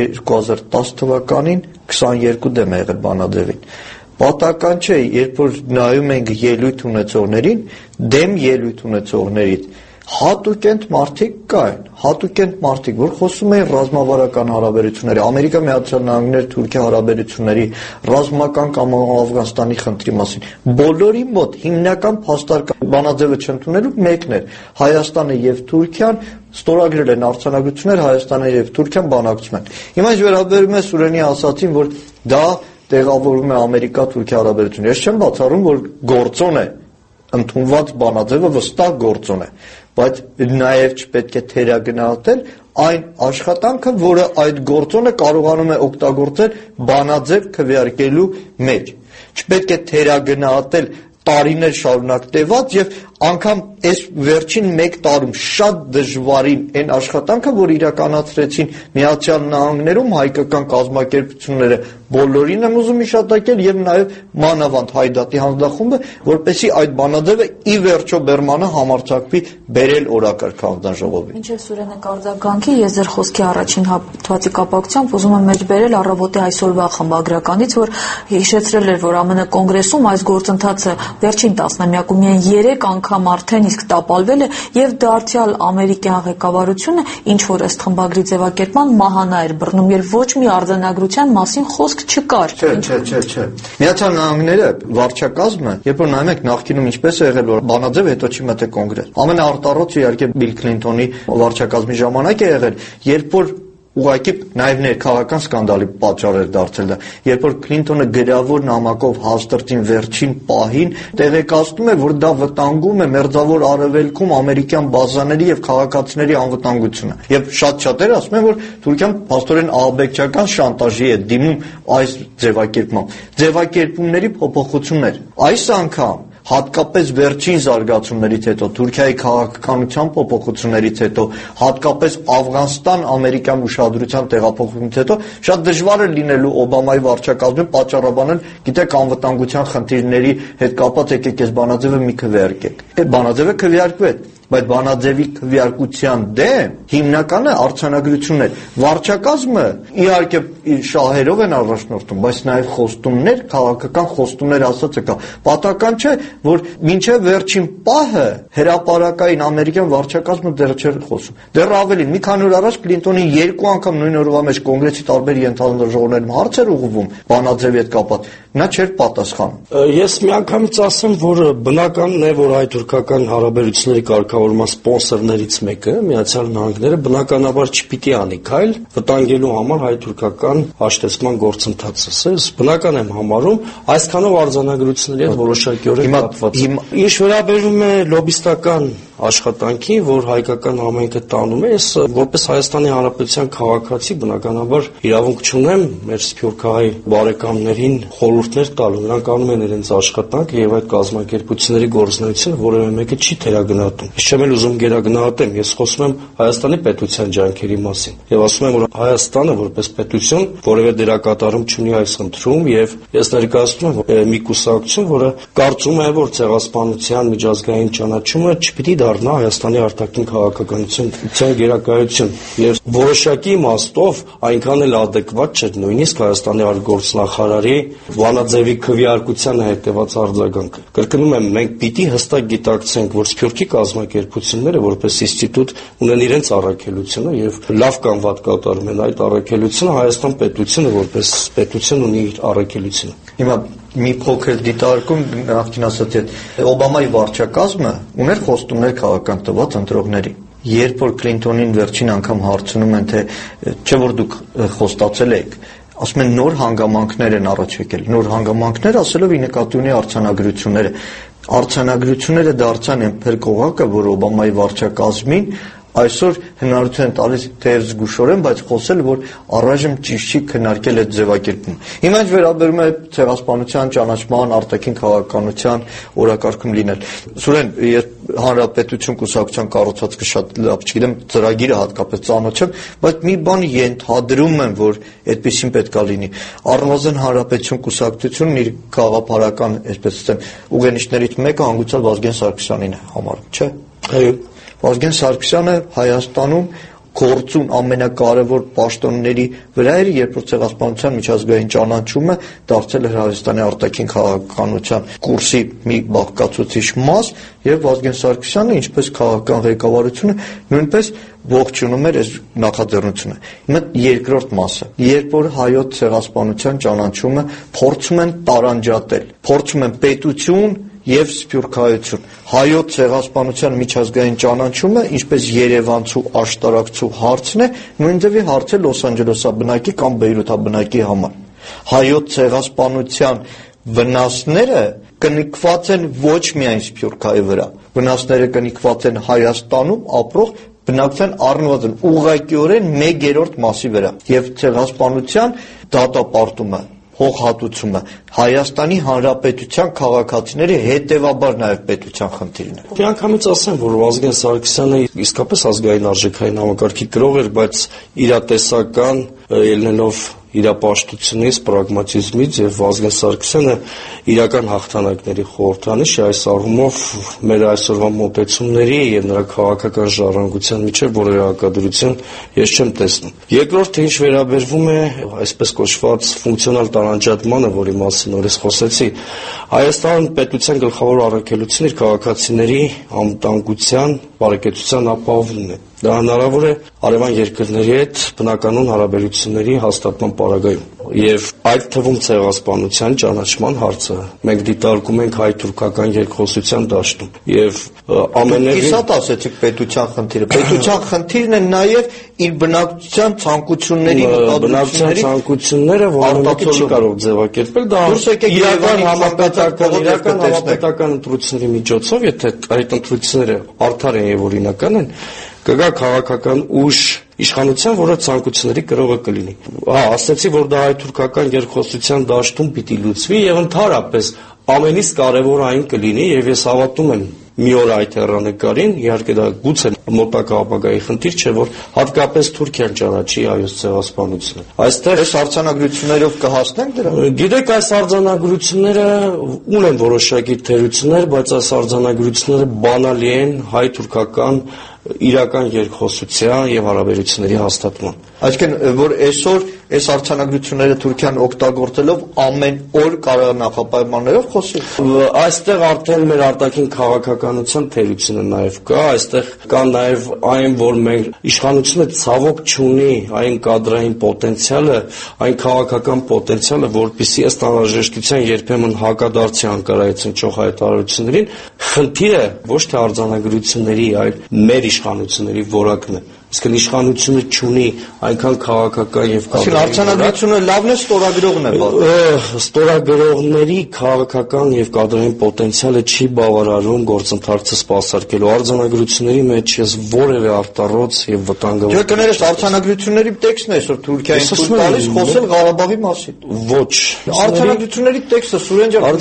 2010 թվականին 22 դեմ է եղել բանաձևին։ Պատահական չէ, երբ որ նայում ենք ելույթ ունեցողներին, դեմ ելույթ ունեցողներից հատուկենտ մարդիկ կային, հատուկենտ մարդիկ, որ խոսում էին ռազմավարական հարաբերությունների, Ամերիկա Միացյալ Նահանգներ Թուրքիա հարաբերությունների, ռազմական կամ Աֆղանստանի խնդրի մասին։ Բոլորի մոտ հիմնական փաստարկը բանաձևը չընդունելու մեկն էր։ Հայաստանը եւ Թուրքիան ստորագրել են արձանագրություններ, Հայաստանը եւ Թուրքիան բանակցում են։ Հիմա ինչ վերաբերում է Սուրենի ասացին, որ դա տեղավորում է Ամերիկա-Թուրքիա հարաբերությունները։ Ես չեմ բացառում, որ գործոն է ընդունված բանաձևը վստահ գործոն է, բայց նաև չպետք է թերագնահատել այն աշխատանքը, որը այդ գործոնը կարողանում է օգտագործել բանաձև քվեարկելու մեջ։ Չպետք է թերագնահատել տարիներ շարունակ տևած եւ անգամ այս վերջին 1 տարում շատ դժվարին այն աշխատանքը, որ իրականացրեցին Միացյալ Նահանգներում հայկական կազմակերպությունները, բոլորին եմ ուզում հիշատակել եւ նաեւ մանավանդ Հայդատի հանձնախումբը, որպեսզի այդ բանաձևը ի վերջո Բերմանը համարձակվի բերել օրակարգ հանձնաժողովին։ Մինչև Սուրենը կարձագանքի, ես ձեր խոսքի առաջին հատվածի կապակցությամբ ուզում եմ մեջբերել առավոտի այսօրվա խմբագրականից, որ հիշեցրել էր, որ ԱՄՆ կոնգրեսում այս գործընթացը վերջին տասնամյակում միայն 3 անգամ արդեն իսկ տապալվել է եւ դարձյալ ամերիկյան ղեկավարությունը ինչ որ ըստ խմբագրի ձևակերպման մահանա էր բռնում, երբ ոչ մի արձանագրության մասին խոսք չկար։ Չէ։ Միացյալ Նահանգները վարչակազմը, երբ որ նայում եք նախկինում ինչպես է եղել, որ բանաձև հետո չի մտել կոնգրես։ Ամենաարտառոց իհարկե Բիլ Քլինթոնի վարչակազմի ժամանակ է եղել, երբ որ ուղղակի նաև ներքաղաքական սկանդալի պատճառ էր դարձել դա, երբ որ Քլինթոնը գրավոր նամակով հաստատին վերջին պահին տեղեկացնում է, որ դա վտանգում է մերձավոր արևելքում ամերիկյան բազաների եւ քաղաքացիների անվտանգությունը։ Եվ շատ-շատերը ասում են, որ Թուրքիան փաստորեն ահաբեկչական շանտաժի է դիմում այս ձևակերպմամբ։ Ձևակերպումների փոփոխություններ։ Այս անգամ հատկապես վերջին զարգացումներից հետո, Թուրքիայի քաղաքականության փոփոխություններից հետո, հատկապես Աֆղանստան-ամերիկյան ուշադրության տեղափոխումից հետո, շատ դժվար է լինելու Օբամայի վարչակազմին պատճառաբանել, գիտեք, անվտանգության խնդիրների հետ կապված եկեք այս բանաձևը մի քվեարկեք։ Այդ բանաձևը քվեարկվեց, բայց բանաձևի քվեարկության դեմ հիմնականը արձանագրություններ։ Վարչակազմը իհարկե շահերով են առաջնորդում, բայց նաև խոստումներ, քաղաքական խոստումներ ասածը կա։ Պատահական չէ, որ մինչև վերջին պահը հրապարակային ամերիկյան վարչակազմը դեռ չէր խոսում։ Դեռ ավելին, մի քանի օր առաջ Քլինթոնին 2 անգամ նույն օրվա մեջ կոնգրեսի տարբեր ենթաժողովներում հարց էր ուղղվում բանաձևի հետ կապված, նա չէր պատասխանում։ Ես միանգամից ասեմ, որ բնականն է, որ հայ-թուրքական հարաբերությունների կարգավորման սպոնսորներից մեկը Միացյալ Նահանգները բնականաբար չպիտի անի քայլ վտանգելու համար հայ-թուրքական հաշտեցման գործընթացը։ Ես բնական եմ համարում, այսքանով արձանագրությունների հետ որոշակիորեն կապված։ Ինչ վերաբերում է լոբիստական աշխատանքին, որ հայկական համայնքը տանում է, ես որպես Հայաստանի Հանրապետության քաղաքացի բնականաբար իրավունք չունեմ մեր սփյուռքահայ բարեկամներին խորհուրդներ տալու, նրանք անում են իրենց աշխատանքը եւ այդ կազմակերպությունների գործունեությունը որևէ մեկը չի թերագնահատում։ Ես չեմ էլ ուզում գերագնահատեմ, ես խոսում եմ Հայաստանի պետության ջանքերի մասին եւ ասում եմ, որ Հայաստանը որպես պետություն որևէ դերակատարում չունի այս խնդրում եւ ես ներկայացնում եմ մի կուսակցություն, որը կարծում է, որ ցեղասպանության միջազգային ճանաչումը չպիտի դառնա Հայաստանի արտաքին քաղաքականության գերակայություն եւ որոշակի իմաստով այնքան էլ adekvat չէ նույնիսկ Հայաստանի արտգործնախարարի Վանաձևի քվեարկությանը հետեված արձագանքը։ Կրկնում եմ, մենք պիտի հստակ գիտակցենք, որ սփյուռքի կազմակերպությունները որպես ինստիտուտ ունեն իրենց առաքելությունը եւ լավ կամ վատ կատարում են այդ առաքելությունը, Հայաստան պետությունը որպես պետություն ունի իր առաքելությունը։ Հիմա մի փոքր դիտարկում նախքին ասացի այդ Օբամայի վարչակազմը ուներ խոստումներ քաղաքական տված ընտրողների։ Երբ որ Քլինտոնին վերջին անգամ հարցնում են, թե չէ որ դուք խոստացել եք, ասում են նոր հանգամանքներ են առաջ եկել։ Նոր հանգամանքներ ասելով ի նկատի ունի արձանագրությունները։ Արձանագրությունները դարձան այն կողակը, որ Օբամայի վարչակազմին այսօր հնարություն են տալիս թեև զգուշորեն, բայց խոսել, որ առայժմ ճիշտ չի քննարկել այդ ձևակերպումը։ Հիմա ինչ վերաբերում է ցեղասպանության ճանաչման, արտաքին քաղաքականության օրակարգում լինել։ Սուրեն, ես հանրապետություն կուսակցության կառուցվածքը շատ լավ չգիտեմ, ծրագիրը հատկապես ծանոթ չեմ, բայց մի բան ենթադրում եմ, որ այդպեսին պետքա լինի։ Առնվազն հանրապետություն կուսակցությունն իր գաղափարական, այսպես ասեմ, ուղենիշներից մեկը հանգուցալ Վազգեն Սարգսյանին է համարում, չէ՞։ Այո։ Վազգեն Սարգսյանը Հայաստանում գործուն ամենակարևոր պաշտոնների վրա էր, երբ որ ցեղասպանության միջազգային ճանաչումը դարձել էր Հայաստանի արտաքին քաղաքականության կուրսի մի բաղկացուցիչ մաս, եւ Վազգեն Սարգսյանը, ինչպես քաղաքական ղեկավարությունը, նույնպես ողջունում էր այս նախաձեռնությունը։ Հիմա երկրորդ մասը, երբ որ հայոց ցեղասպանության ճանաչումը փորձում են տարանջատել, փորձում են պետություն եւ սփյուռքահայություն։ Հայոց ցեղասպանության միջազգային ճանաչումը, ինչպես Երևանցու աշտարակցու հարցն է, նույն ձևի հարց է Լոս Անջելեսաբնակի կամ Բեյրութաբնակի համար։ Հայոց ցեղասպանության վնասները կնքված են ոչ միայն սփյուռքահայ վրա, վնասները կնքված են Հայաստանում ապրող բնակչության առնվազն ուղղակիորեն 1/3 մասի վրա եւ ցեղասպանության դատապարտումը հողհատուցումը Հայաստանի Հանրապետության քաղաքացիների հետևաբար նաև պետության խնդիրն է։ Մի անգամից ասեմ, որ Վազգեն Սարգսյանը իսկապես ազգային արժեքային համակարգի կրող էր, բայց իրատեսական ելնելով իրապաշտությունից, պրագմատիզմից եւ Վազգեն Սարգսյանը իրական հաղթանակների խորհրդանիշ է այս առումով մեր այսօրվա մոտեցումների եւ նրա քաղաքական ժառանգության միջեւ որևէ հակադրություն ես չեմ տեսնում։ Երկրորդը ինչ վերաբերվում է այսպես կոչված ֆունկցիոնալ տարանջատմանը, որի մասին նորից խոսեցի, Հայաստան պետության գլխավոր առաքելությունը իր քաղաքացիների անվտանգության, բարեկեցության ապահովումն է։ Դա հնարավոր է արևան երկրների հետ բնականon հարաբերությունների հաստատման պարագայում եւ այդ թվում ցեղասպանության ճանաչման հարցը մենք դիտարկում ենք հայ-թուրքական երկխոսության դաշտում եւ ամենևին Իսկ ասեցիք պետության խնդիրը։ Պետության խնդիրն է նաեւ իր բնակչության ցանկությունների բնակչության ցանկությունները, որոնք չի կարող ձևակերպել, դա իրական համապետական ընտրությունների միջոցով, եթե այդ ընտրությունները արդար են եւ օրինական են, կգա քաղաքական ուժ իշխանության, որը ցանկությունների կրողը կլինի։ Ասացի, որ դա հայ-թուրքական երկխոսության դաշտում պիտի լուծվի եւ ընդհանրապես ամենից կարևորը այն կլինի եւ ես հավատում եմ մի օր այդ հեռանկարին, իհարկե դա գուցե մոտակա ապագայի խնդիր չէ, որ հատկապես Թուրքիան ճանաչի հայոց ցեղասպանությունը։ Այստեղ այս արձանագրություններով կհասնենք դրան։ Գիտեք, այս արձանագրությունները ունեն որոշակի թերություններ, բայց այս արձանագրությունները բանալի են հայ-թուրքական իրական երկխոսության եւ հարաբերությունների հաստատման։ Այսինքն, որ այսօր այս արձանագրությունները Թուրքիան օգտագործելով ամեն օր կարող նախապայմաններով խոսի։ Այստեղ արդեն մեր արտաքին քաղաքականության թերությունը նաեւ կա, այստեղ կա նաեւ այն, որ մեր իշխանությունը ցավոք չունի այն կադրային պոտենցիալը, այն քաղաքական պոտենցիալը, որպեսզի ըստ անհրաժեշտության երբեմն հակադարձի Անկարայից հնչող հայտարարություններին, խնդիրը ոչ թե արձանագրությունների, այլ մեր իշխանությունների որակն է։ իսկ իշխանությունը չունի այնքան քաղաքական եւ արտանագրությունը լավն է, ստորագրողն է։ Ստորագրողների քաղաքական եւ կադրային պոտենցիալը չի բավարարում գործընթացը սպասարկելու արձանագրությունների մեջ ես որևէ արտառոց եւ վտանգավոր։ Դուք կներես արձանագրությունների տեքստն է այսօր Թուրքիային ցույց տալիս խոսել Ղարաբաղի մասին։ Ոչ։ Արձանագրությունների տեքստը Սուրեն ջան,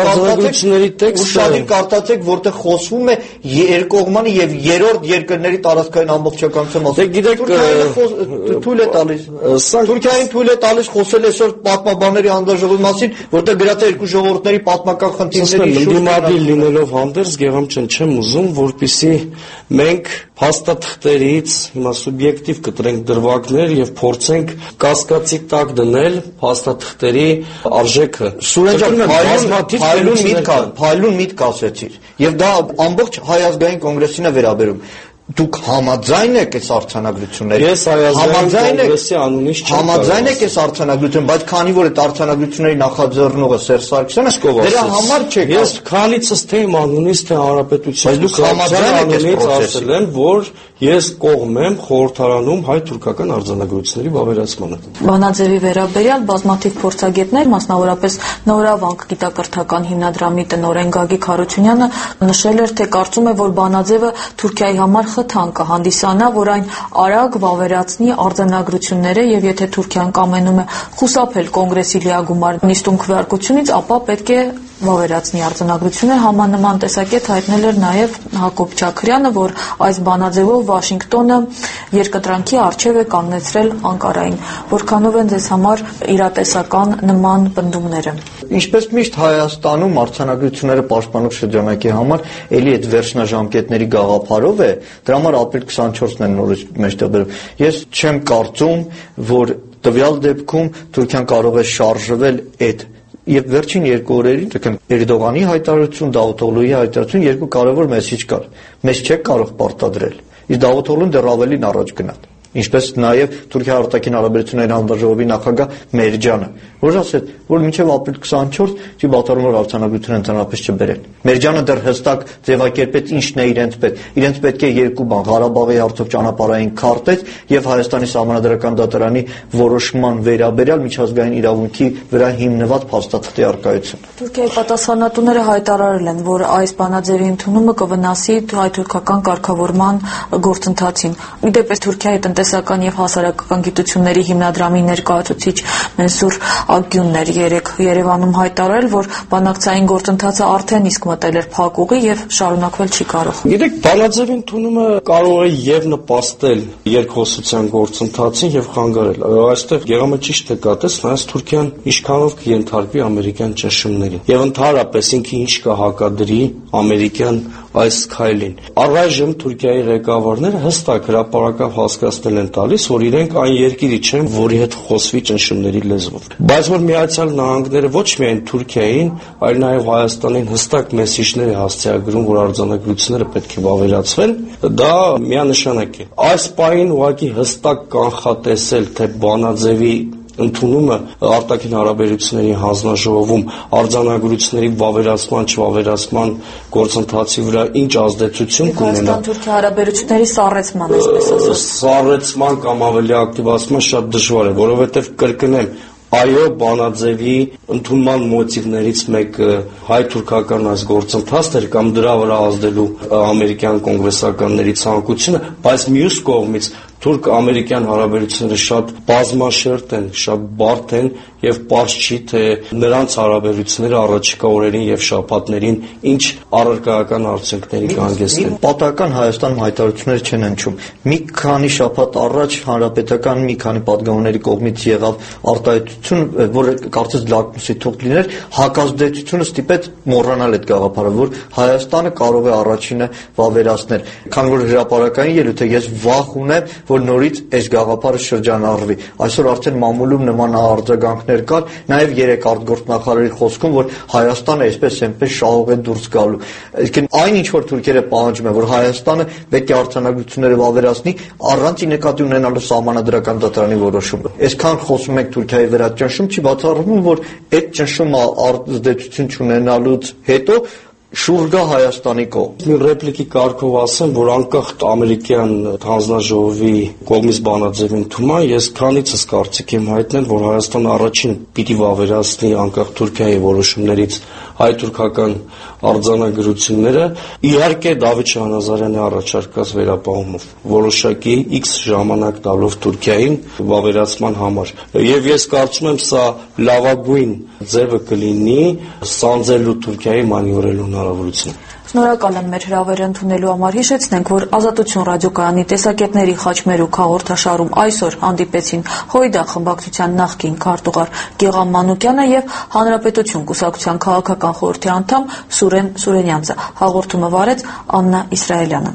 ուշադիր կարտացեք, որտեղ խոսվում է երկկողմանի եւ երրորդ երկրների տարածքային ամբողջականության մասին։ Գիտեք, թույլ է տալիս։ Թուրքիային թույլ է տալիս խոսել այսօր պատմաբանների հանձնաժողովի մասին, որտեղ գրած է երկու ժողովուրդների պատմական խնդիրների շուրջ։ Դիմադիր լինելով հանդերձ, Գեգամչյան, չեմ ուզում, որպեսզի մենք փաստաթղթերից հիմա սուբյեկտիվ կտրենք դրվագներ եւ փորձենք կասկածի տակ դնել փաստաթղթերի արժեքը։ Սուրեն ջան, փայլուն միտք ասեցիր։ Եվ դա ամբողջ հայ ազգային կոնգրեսին է վերաբերում։ Դուք համաձայն եք այս արձանագրությունների։ Ես հայազգային կոնգրեսի անունից չեմ համաձայն եք այս արձանագրություն, բայց քանի որ այդ արձանագրությունների նախաձեռնողը Սերժ Սարգսյանը, դրա համար չեք։ Ես քանիցս թե իմ անունից թե հանրապետության դուք համաձայն եք ասել եմ, որ ես կողմ եմ խորհրդարանում հայ-թուրքական արձանագրությունների վավերացմանը։ Բանաձևի վերաբերյալ բազմաթիվ փորձագետներ, մասնավորապես Նորավանք գիտակրթական հիմնադրամի տնօրեն Գագիկ Հարությունյանը նշել էր, թե կարծում է, որ Բանաձևը Թուրքիայի համար խթան կհանդիսանա, որ այն արագ վավերացնի արձանագրությունները եւ եթե Թուրքիան կամենում է խուսափել կոնգրեսի լիագումար նիստում քվեարկությունից, ապա պետք է վավերացնի արձանագրությունը։ Համանման տեսակետ հայտնել էր նաև Հակոբ Չաքրյանը, որ այս բանաձևով Վաշինգտոնը երկտրանքի առջև է կանգնեցրել Անկարային։ Որքանով են ձեզ համար իրատեսական նման պնդումները։ Ինչպես միշտ Հայաստանում արձանագրությունները պաշտպանող շրջանակի համար էլի այդ վերջնաժամկետների գաղափարով է, դրա համար ապրիլ 24-ն են նորից մեջտեղ բերում։ Ես չեմ կարծում, որ տվյալ դեպքում Թուրքիան կարող է շարժվել այդ Եվ վերջին երկու օրերին Էրդողանի հայտարարություն, Դավութօղլուի հայտարարություն երկու կարևոր մեսիջ կար։ Մեզ չեք կարող պարտադրել։ Իսկ Դավութօղլուն դեռ ավելին առաջ գնաց։ Ինչպես նաև Թուրքիա արտաքին հարաբերությունների հանձնաժողովի նախագահ Մերջանը, որ ասել, որ մինչև ապրիլ 24 չի բացառում, որ արձանագրություն ընդհանրապես չբերեն։ Մերջանը դեռ հստակ ձևակերպեց ինչն է իրենց պետք։ Իրենց պետք է երկու բան՝ Ղարաբաղի հարցով ճանապարհային քարտեզ եւ Հայաստանի Սահմանադրական դատարանի որոշման վերաբերյալ միջազգային իրավունքի վրա հիմնված փաստաթղթի առկայություն։ Թուրքիայի պատասխանատուները հայտարարել են, որ այս բանաձևի ընդունումը կվնասի հայ-թուրքական կարգավորման գործընթացին։ Իդեպ Թուրքիայի տնտեսական եւ հասարակական գիտությունների հիմնադրամի ներկայացուցիչ Մենսուր Ագյուններ երեկ Երևանում հայտարարել, որ բանակցային գործընթացը արդեն իսկ մտել էր փակուղի եւ շարունակվել չի կարող։ Գիտեք, բանաձևի ընդունումը կարող է եւ նպաստել երկխոսության գործընթացին եւ խանգարել։ Այստեղ Գեգամը ճիշտ է կատեց, նայած Թուրքիան ինչքանով կենթարկվի ամերիկյան ճնշումներին եւ ընդհանրապես ինքը ինչ կհակադրի ամերիկյան այս քայլին։ Առայժմ Թուրքիայի ղեկավարները հստակ հրապարակավ հասկացնել են տալիս, որ իրենք այն երկիրը չեն, որի հետ խոսվի ճնշումների լեզվով։ Բայց որ Միացյալ Նահանգները ոչ միայն Թուրքիային, այլ նաև Հայաստանին հստակ մեսիջներ է հասցեագրում, որ արձանագրությունները պետք է վավերացվեն, դա միանշանակ է։ Այս պահին ուղղակի հստակ կանխատեսել, թե բանաձևի ընդունումը արտաքին հարաբերությունների հանձնաժողովում արձանագրությունների վավերացման, չվավերացման գործընթացի վրա ինչ ազդեցություն կունենա։ Հայաստան-Թուրքիա հարաբերությունների սառեցման, այսպես ասած։ Սառեցման կամ ավելի ակտիվացման շատ դժվար է, որովհետև կրկնեմ, այո, բանաձևի ընդունման մոտիվներից մեկը հայ-թուրքական այս գործընթացն էր կամ դրա վրա ազդելու ամերիկյան կոնգրեսականների ցանկությունը, բայց մյուս կողմից թուրք-ամերիկյան հարաբերությունները շատ բազմաշերտ են, շատ բարդ են եւ պարզ չի, թե նրանց հարաբերությունները առաջիկա օրերին եւ շաբաթներին ինչ առարկայական արդյունքների կհանգեցնեն։ Պատահական Հայաստանում հայտարարություններ չեն հնչում։ Մի քանի շաբաթ առաջ հանրապետական մի քանի падգամների կողմից եղավ արտահայտություն, որը կարծես լակմուսի թուղթ լիներ, հակազդեցությունը ստիպեց մոռանալ այդ գաղափարը, որ Հայաստանը կարող է առաջինը վավերացնել։ Քանի որ հրապարակային ելույթ է, ես վախ ունեմ, որ նորից այս գաղափարը շրջանառվի։ Այսօր արդեն մամուլում նման արձագանքներ կար, նաև երեք արտգործնախարարի խոսքում, որ Հայաստանը այսպես այնպես շահող է դուրս գալու։ Իսկ այն ինչ որ Թուրքիերը պահանջում են, որ Հայաստանը պետք է արձանագրությունները վավերացնի, առանց նկատի ունենալու Սահմանադրական դատարանի որոշումը։ Այսքան խոսում եք Թուրքիայի վրա ճնշում, չի բացառվում, որ այդ ճնշումը ազդեցություն չունենալուց հետո շուրգա Հայաստանի կողմ։ Մի ռեպլիկի կարգով ասեմ, որ անկախ ամերիկյան հանձնաժողովի կողմից բանաձև ընդունման, ես քանիցս կարծիք եմ հայտնել, որ Հայաստանը առաջին պիտի վավերացնի անկախ Թուրքիայի որոշումներից հայ-թուրքական արձանագրությունները, իհարկե Դավիթ Շահնազարյանի առաջարկած վերապահումով, որոշակի X ժամանակ տալով Թուրքիային վավերացման համար։ Եվ ես կարծում եմ, սա լավագույն ձևը կլինի սանձելու Թուրքիայի մանյուրելու հնարավորությունը։ Շնորհակալ եմ մեր հրավերը ընդունելու համար։ Հիշեցնենք, որ Ազատություն ռադիոկայանի տեսակետների խաչմերուկ հաղորդաշարում այսօր հանդիպեցին ՀՅԴ խմբակցության նախկին քարտուղար Գեղամ Մանուկյանը եւ Հանրապետություն կուսակցության քաղաքական խորհրդի անդամ Սուրեն Սուրենյանցը։ Հաղորդումը վարեց Աննա Իսրայելյանը։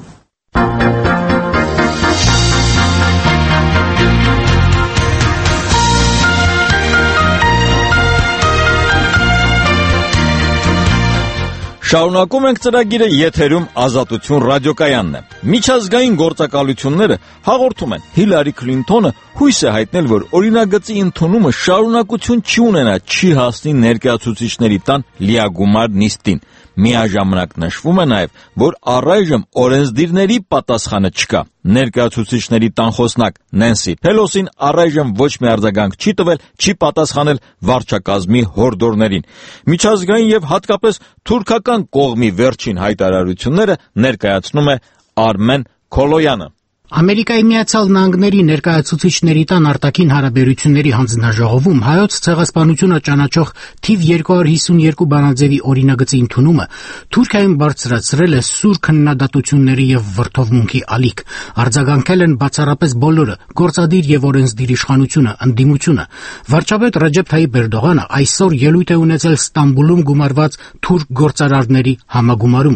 Շարունակում ենք ծրագիրը, եթերում Ազատություն ռադիոկայանն է։ Միջազգային գործակալությունները հաղորդում են, Հիլարի Քլինթոնը հույս է հայտնել, որ օրինագծի ընդունումը շարունակություն չի ունենա, չի հասնի ներկայացուցիչների տան լիագումար նիստին։ Միաժամանակ նշվում է նաև, որ առայժմ օրենսդիրների պատասխանը չկա։ Ներկայացուցիչների տան խոսնակ Նենսի Փելոսին առայժմ ոչ մի արձագանք չի տվել, չի պատասխանել վարչակազմի հորդորներին։ Միջազգային եւ հատկապես թուրքական կողմի վերջին հայտարարությունները ներկայացնում է Արմեն Քոլոյանը։ Ամերիկայի Միացյալ Նահանգների ներկայացուցիչների տան արտաքին հարաբերությունների հանձնաժողովում հայոց ցեղասպանությունը ճանաչող թիվ 252 բանաձևի օրինագծի ընդունումը Թուրքիայում բարձրացրել է սուր քննադատությունների եւ վրդովմունքի ալիք։ Արձագանքել են բացառապես բոլորը՝ գործադիր եւ օրենսդիր իշխանությունը, ընդդիմությունը։ Վարչապետ Ռեջեփ Թայիփ Էրդողանը այսօր ելույթ է ունեցել Ստամբուլում գումարված թուրք գործարարների համագումարում։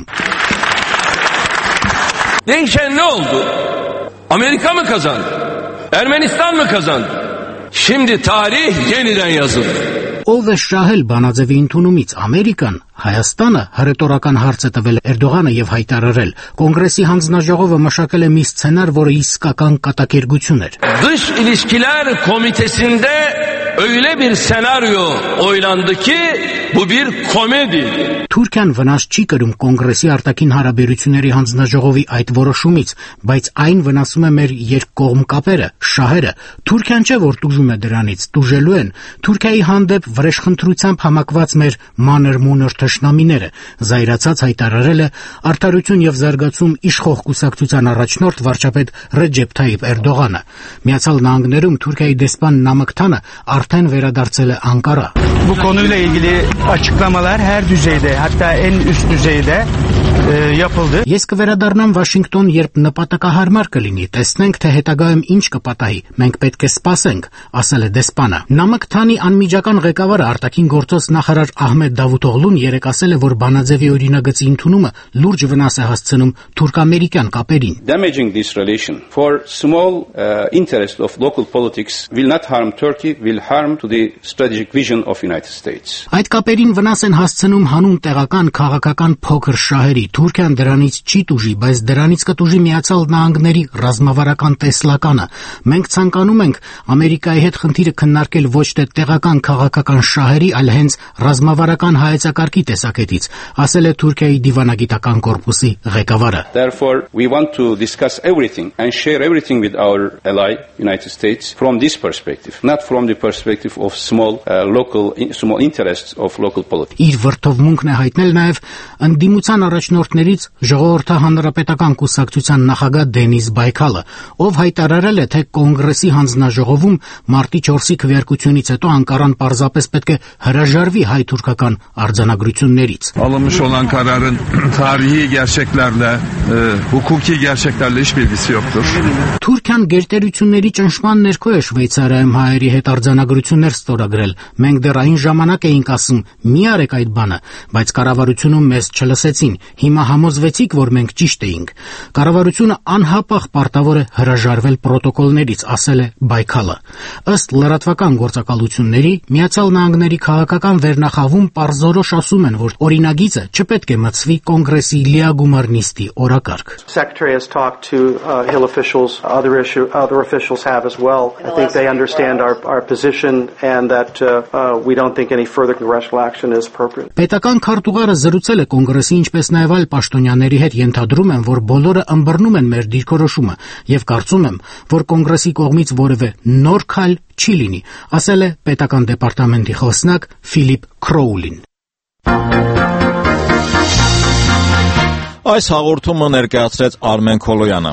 Değişen ne oldu? Amerika mı kazandı? Ermenistan mı kazandı? Şimdi tarih yeniden yazılır. Ով է շահել բանաձևի ընդունումից Ամերիկան, Հայաստանը հռետորական հարց է տվել Էրդողանը եւ հայտարարել. Կոնգրեսի հանձնաժողովը մշակել է մի սցենար, որը իսկական կատակերգություն էր։ Dış ilişkiler komitesinde öyle bir senaryo oylandı ki bu bir komedi. Թուրքիան վնաս չի կրում կոնգրեսի արտաքին հարաբերությունների հանձնաժողովի այդ որոշումից, բայց այն վնասում է մեր երկկողմ կապերը, շահերը։ Թուրքիան չէ, որ տուժում է դրանից, տուժելու են Թուրքիայի հանդեպ վրեժխնդրությամբ համակված մեր մանր-մունր թշնամիները, զայրացած հայտարարել է Արդարություն եւ զարգացում իշխող կուսակցության առաջնորդ վարչապետ Ռեջեփ Թայիփ Էրդողանը։ Միացյալ Նահանգներում Թուրքիայի դեսպան Նամıktanı արդեն վերադարձել է Անկարա։ Bu konuyla ilgili açıklamalar her düzeyde, hatta en üst düzeyde yapıldı. Ես կվերադառնամ Վաշինգտոն, երբ նպատակահարմար կլինի, տեսնենք, թե հետագայում ինչ կպատահի։ Մենք պետք է սպասենք, ասել է դեսպանը։ Նամıktanı անմիջական ղեկավար արտաքին գործոս նախարար Ահմեդ Դավութօղլուն երեկ ասել է, որ բանաձևի օրինագծի ընդունումը լուրջ վնաս է հասցնում թուրք-ամերիկյան կապերին։ Damaging this relation for small interest of local politics will not harm Turkey, will harm to the strategic vision of United States. Այդ կապերին վնաս են հասցնում հանուն տեղական քաղաքական փոքր շահերի։ Թուրքիան դրանից չի տուժի, բայց դրանից կտուժի Միացյալ Նահանգների ռազմավարական տեսլականը։ Մենք ցանկանում ենք Ամերիկայի հետ խնդիրը քննարկել ոչ թե տեղական քաղաքական շահերի, այլ հենց ռազմավարական հայեցակարգի տեսակետից, ասել է Թուրքիայի դիվանագիտական կորպուսի ղեկավարը։ Therefore, we want to discuss everything and share everything with our ally United States from this perspective, not from the perspective of small interests of local politics. Իր վրդովմունքն է հայտնել նաև ընդդիմության առաջնորդներից Ժողովրդահանրապետական կուսակցության նախագահ Դենիս Բայքալը, ով հայտարարել է, թե կոնգրեսի հանձնաժողովում մարտի 4-ի քվեարկությունից հետո Անկարան պարզապես պետք է հրաժարվի հայ-թուրքական արձանագրություններից. Alınmış olan kararın tarihi gerçeklerle, hukuki gerçeklerle hiçbir ilgisi yoktur. Թուրքիան գերտերությունների ճնշման ներքո է Շվեյցարիայում հայերի հետ արձանագրություններ ստորագրել։ Մենք դեռ այն ժամանակ էինք ասում՝ մի արեք այդ բանը, բայց կառավարությունում մեզ չլսեցին։ Հիմա համոզվեցիք, որ մենք ճիշտ էինք։ Կառավարությունը անհապաղ պարտավոր է հրաժարվել պրոտոկոլներից, ասել է Բայքալը։ Ըստ լրատվական գործակալությունների, Միացյալ Նահանգների քաղաքական վերնախավում պարզորոշ ասում են, որ օրինագիծը չպետք է մտցվի կոնգրեսի լիագումար նիստի օրակարգ։ Secretary has talked to Hill officials, other officials have as well. I think they understand our position and that we don't think any further congressional action is appropriate. Պետական քարտուղարը զրուցել է կոնգրեսի, ինչպես նաև այլ պաշտոնյաների հետ, ենթադրում են, որ բոլորը ըմբռնում են մեր դիրքորոշումը եւ կարծում եմ, որ կոնգրեսի կողմից որևէ նոր քայլ չի լինի, ասել է պետական դեպարտամենտի խոսնակ Ֆիլիպ Քրոուլին։ Այս հաղորդումը ներկայացրեց Արմեն Քոլոյանը։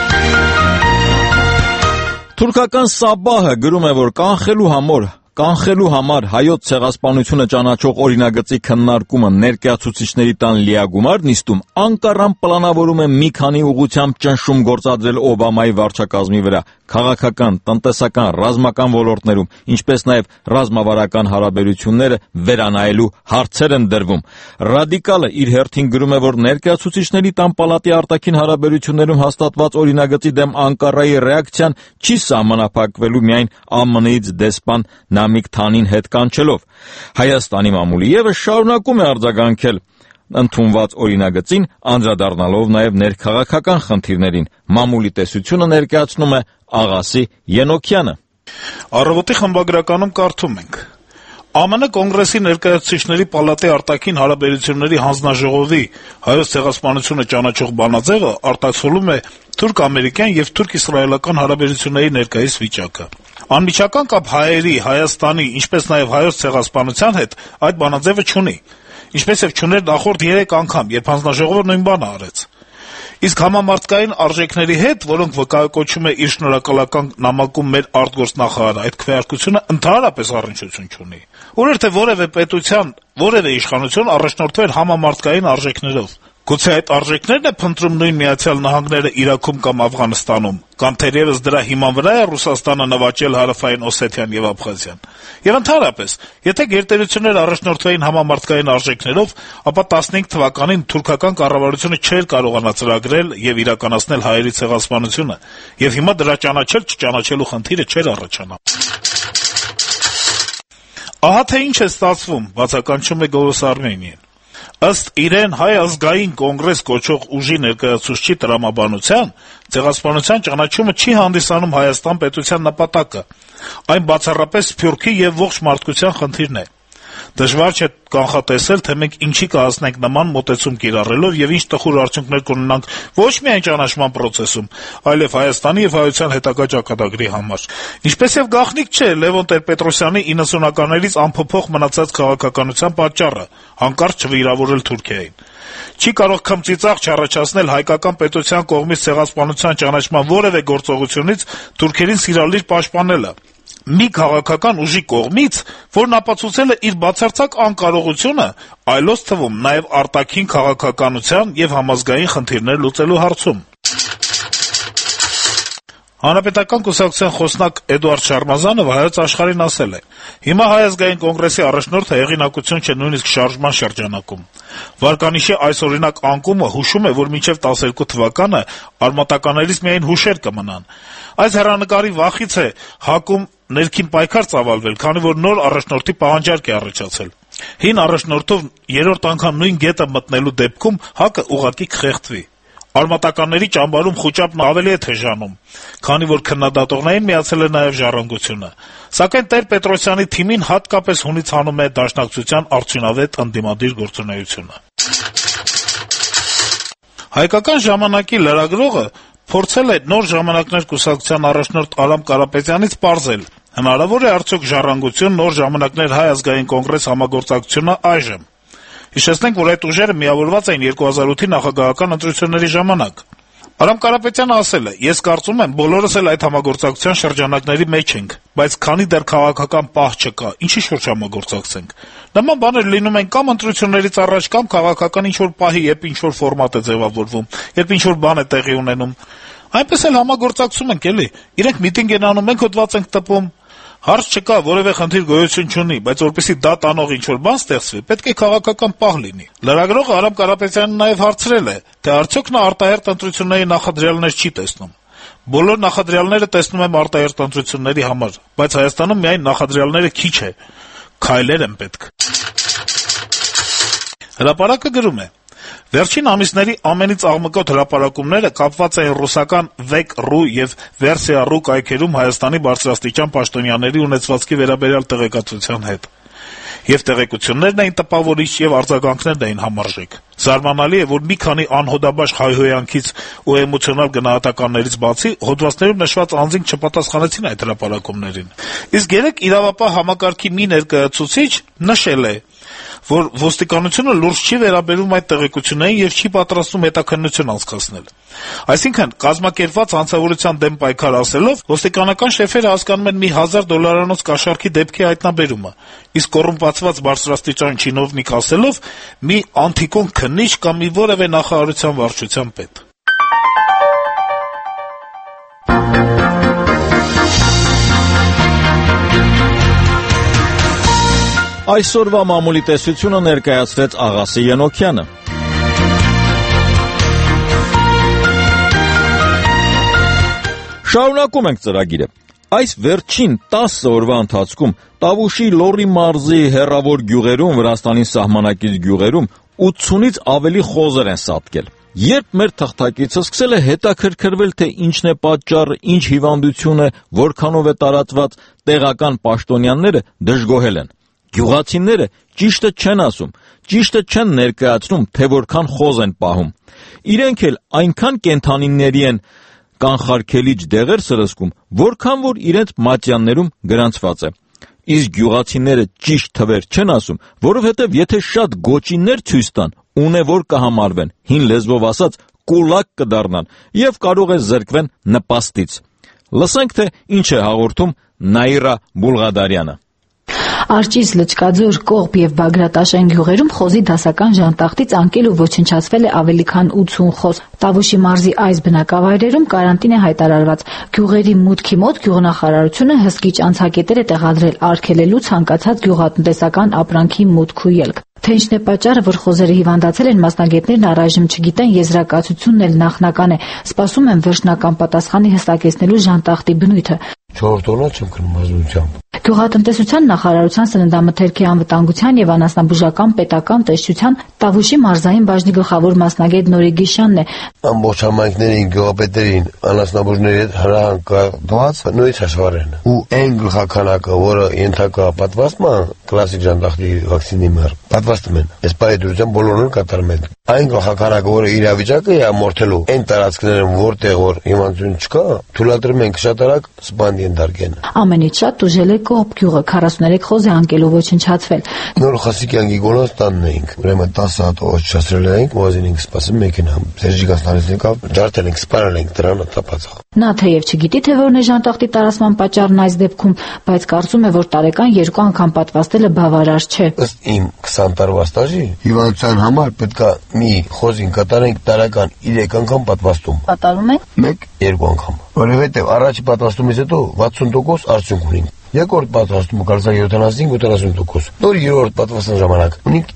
Թուրքական Սաբահը գրում է, որ կանխելու համար հայոց ցեղասպանությունը ճանաչող օրինագծի քննարկումը ներկայացուցիչների տան լիագումար նիստում Անկարան պլանավորում է մի քանի ուղղությամբ ճնշում գործադրել Օբամայի վարչակազմի վրա քաղաքական, տնտեսական, ռազմական ոլորտներում, ինչպես նաև ռազմավարական հարաբերությունները վերանայելու հարցեր են դրվում։ Ռադիկալը իր հերթին գրում է, որ ներկայացուցիչների տան պալատի արտաքին հարաբերություններում հաստատված օրինագծի դեմ Անկարայի ռեակցիան չի սահմանափակվելու միայն ԱՄՆ-ից դեսպան Նամիկ Թանին հետ կանչելով։ Հայաստանի մամուլի ևս շարունակում է արձագանքել ընդունված օրինագծին, անդրադառնալով նաև ներքաղաքական խնդիրներին։ Մամուլի տեսությունը ներկայացնում է Աղասի Ենոքյանը։ Առավոտի խմբագրականում կարդում ենք. ԱՄՆ կոնգրեսի ներկայացուցիչների պալատի արտաքին հարաբերությունների հանձնաժողովի հայոց ցեղասպանությունը ճանաչող բանաձևը արտացոլում է թուրք-ամերիկյան եւ թուրք-իսրայելական հարաբերությունների ներկայիս վիճակը։ Անմիջական կապ հայերի, Հայաստանի, ինչպես նաև հայոց ցեղասպանության հետ այդ բանաձևը չունի, ինչպես եւ չուներ նախորդ 3 անգամ, երբ հանձնաժողովը նույն բանը արեց։ Իսկ համամարտկային արժեքների հետ, որոնք վկայակոչում է իր շնորհակալական նամակում մեր արտգործնախարարը, այդ քվեարկությունը ընդհանրապես առնչություն չունի։ Որովհետեւ թե որևէ պետության, որևէ իշխանություն առաջնորդվել համամարտկային արժեքներով։ Գուցե այդ արժեքներն է փնտրում նույն Միացյալ Նահանգները Իրաքում կամ Աֆղանստանում, կամ թերևս դրա հիման վրա է Ռուսաստանը նվաճել Հարավային Օսեթիան եւ Աբխազիան։ Եվ ընդհանրապես, եթե գերտերությունները առաջնորդվեին համամարտկային արժեքներով, ապա 15 թվականին թուրքական կառավարությունը չէր կարողանա ծրագրել եւ իրականացնել հայերի ցեղասպանությունը, եւ հիմա դրա չճանաչելու խնդիրը չէր առաջանա։ Ահա թե ինչ է ստացվում, բացականչում է Գովոս Արմենիան։ Ըստ իրեն հայ ազգային կոնգրես կոչող ուժի ներկայացուցչի տրամաբանության, ցեղասպանության ճանաչումը չի հանդիսանում Հայաստան պետության նպատակը, այն բացառապես Սփյուռքի եւ ողջ մարդկության խնդիրն է։ Դժվար չէ կանխատեսել, թե մենք ինչի կհասնենք նման մոտեցում կիրառելով եւ ինչ տխուր արդյունքներ կունենանք ոչ միայն ճանաչման process-ում, այլև Հայաստանի եւ հայության հետագա ճակատագրի համար։ Ինչպես եւ գաղտնիք չէ Լևոն Տեր-Պետրոսյանի 90-ականներից անփոփոխ մնացած քաղաքականության պատճառը, հանկարծ չվիրավորել Թուրքիային։ Չի կարող քմծիծաղ չառաջացնել հայկական պետության կողմից ցեղասպանության ճանաչման որևէ գործողությունից թուրքերին սիրալիր պաշտպանելը։ Մի քաղաքական ուժի կողմից, որն ապացուցել է իր բացարձակ անկարողությունը, այլոց թվում նաև արտաքին քաղաքականության եւ համազգային խնդիրներ լուծելու հարցում։ Հանրապետական կուսակցության խոսնակ Էդուարդ Շարմազանովը Հայոց Աշխարհին ասել է. «Հիմա Հայ ազգային կոնգրեսի առաջնորդը հեղինակություն չէ նույնիսկ շարժման շրջանակում։ Վարկանիշի այս օրինակ անկումը հուշում է, որ մինչև 12 թվականը արմատականներից միայն հուշեր կմնան։ Այս հեռանկարի վախից է ՀԱԿ-ում ներքին պայքար ծավալվել, քանի որ նոր առաջնորդի պահանջարկ է առաջացել։ Հին առաջնորդով երրորդ անգամ նույն գետը մտնելու դեպքում ՀԱԿ-ը ուղղակի կխեղդվի։ Արմատականների ճամբարում խուճապն ավելի է թեժանում, քանի որ քննադատողներին միացել է նաև ժառանգությունը։ Սակայն Տեր-Պետրոսյանի թիմին հատկապես հունից հանում է Դաշնակցության արդյունավետ ընդդիմադիր գործունեությունը»։ Հայկական ժամանակի լրագրողը փորձել է Նոր ժամանակներ կուսակցության առաջնորդ Արամ Կարապետյանից պարզել. հնարավոր է արդյոք ժառանգություն Նոր ժամանակներ Հայ ազգային կոնգրես համագործակցությունը այժմ։ Հիշեցնենք, որ այդ ուժերը միավորված էին 2008-ի նախագահական ընտրությունների ժամանակ։ Արամ Կարապետյանը ասել է. «Ես կարծում եմ, բոլորս էլ այդ համագործակցության շրջանակների մեջ ենք, բայց քանի դեռ քաղաքական պահ չկա, ինչի շուրջ համագործակցենք։ Նման բաներ լինում են կամ ընտրություններից առաջ, կամ քաղաքական ինչ-որ պահի, երբ ինչ-որ ֆորմատ է ձևավորվում, երբ ինչ-որ բան է տեղի ունենում։ Այնպես էլ համագործակցում ենք, էլի։ Իրենք միտինգ են անում, մենք հոդված ենք տպում։ Հարց չկա, որևէ խնդիր գոյություն չունի, բայց որպեսզի դա տանող ինչ-որ բան ստեղծվի, պետք է քաղաքական պահ լինի։ Լրագրողը Արամ Կարապետյանը նաև հարցրել է, թե արդյոք նա արտահերթ ընտրությունների նախադրյալներ չի տեսնում։ Բոլոր նախադրյալները տեսնում եմ արտահերթ ընտրությունների համար, բայց Հայաստանում միայն նախադրյալները քիչ է, քայլեր են պետք։ Հրապարակը գրում է. Վերջին ամիսների ամենից աղմկոտ հրապարակումները կապված էին ռուսական VEC.ru եւ Versia.ru կայքերում Հայաստանի բարձրաստիճան պաշտոնյաների ունեցվածքի վերաբերյալ տեղեկատվության հետ։ Եվ տեղեկություններն էին տպավորիչ եւ արձագանքներն էին համարժեք։ Զարմանալի է, որ մի քանի անհոդաբաշխ հայհոյանքից ու էմոցիոնալ գնահատականներից բացի հոդվածներում նշված անձինք չպատասխանեցին այդ հրապարակումներին։ Իսկ երեք իրավապահ համակարգի մի ներկայացուցիչ նշել է, որ ոստիկանությունը լուրջ չի վերաբերում այդ տեղեկություններին եւ չի պատրաստվում հետաքննություն անցկացնել։ Այսինքն, կազմակերպված հանցավորության դեմ պայքար ասելով, ոստիկանական շեֆերը հասկանում են մի $1000 կաշառքի դեպքի հայտնաբերումը, իսկ կոռումպացված բարձրաստիճան չինովնիկ ասելով մի անթիկոն քննիչ կամ մի որևէ նախարարության վարչության պետ։ Այսօրվա մամուլի տեսությունը ներկայացրեց Աղասի Ենոքյանը։ Շարունակում ենք ծրագիրը։ Այս վերջին 10 օրվա ընթացքում Տավուշի Լոռի մարզի հեռավոր գյուղերում, Վրաստանի սահմանակից գյուղերում 80-ից ավելի խոզեր են սատկել։ Երբ մեր թղթակիցը սկսել է հետաքրքրվել, թե ինչն է պատճառը, ինչ հիվանդություն է, որքանով է տարածված, տեղական պաշտոնյաները դժգոհել են։ Գյուղացիները ճիշտը չեն ասում, ճիշտը չեն ներկայացնում, թե որքան խոզ են պահում։ Իրենք էլ այնքան կենդանիների են կանխարգելիչ դեղեր սրսկում, որքան որ իրենց մատյաններում գրանցված է։ Իսկ գյուղացիները ճիշտ թվեր չեն ասում, որովհետև եթե շատ գոչիններ ցույց տան, ունևոր կհամարվեն, հին լեզվով ասած կուլակ կդառնան եւ կարող է զրկվեն նպաստից։ Լսենք, թե ինչ է հաղորդում Նաիրա Բուլղադարյանը։ Արջից, Լճկաձոր, Կողբ եւ Բագրատաշեն գյուղերում խոզի դասական ժանտախտից անկել ու ոչնչացվել է ավելի քան 80 խոզ։ Տավուշի մարզի այս բնակավայրերում կարանտին է հայտարարված։ Գյուղերի մուտքի մոտ գյուղնախարարությունը հսկիչ անցակետեր է տեղադրել արգելելու ցանկացած գյուղատնտեսական ապրանքի մուտք ու ելք։ Թե ինչն է պատճառը, որ խոզերը հիվանդացել են, մասնագետներն առայժմ չգիտեն, եզրակացությունն էլ նախնական է։ Սպասում են վերջնական պատասխանի հստակեցնելու ժանտախտի բնույթը։ 4 օրը չեմ քնում ազնության։ Գյուղատնտեսության նախարարության սննդամթերքի անվտանգության եւ անասնաբուժական պետական տեսչության Տավուշի մարզային բաժնի գլխավոր մասնագետ Նորի Գիշյանն է։ Ամբողջ համայնքներին, գյուղապետերին, անասնաբուժների հետ հրահանգված նույնիսկ հաշվառեն։ Ու այն գլխականակը, որը ենթակա պատվաստման, կլասիկ ժանտախտի վակցինի մեր, պատվաստում են։ Այս պայդրության բոլորն կատարում են։ Այն գլխականակը, որը իրավիճակը է ամորթելու, այն տարածքներում, որտեղ որ իմանություն չկա, թույլատրում են շատ արագ սպանդ ենթարկեն։ Ամենից շատ տուժել է Կողբ գյուղը, 43 խոզ է անկել ու ոչնչացվել։ Նոր Խասիկյանի գոլոս տանն էինք, ուրեմն 10 հատ ոչնչացրել էինք, մազին ենք սպասում մեքենա, Սերժիկասնանից եկավ, ջարդել ենք, սպանել ենք, դրանը տապացավ։ Նա թեև չգիտի, թե որն է ժանտախտի տարածման պատճառն այս դեպքում, բայց կարծում է, որ տարեկան 2 անգամ պատվաստելը բավարար չէ։ Ըստ իմ 20 տարվա ստաժի, հիվանդության համար պետքա մի խոզին կատարենք տարեկան 3 անգամ պատվաստում։ Կատարում եք 1-2 անգամ։ Որովհետև առաջի պատվաստումից հետո 60% արդյունք ունենք։ Երկրորդ պատվաստումը կարծա 75-80%։ Նոր երրորդ պատվաստան ժամանակ ունենք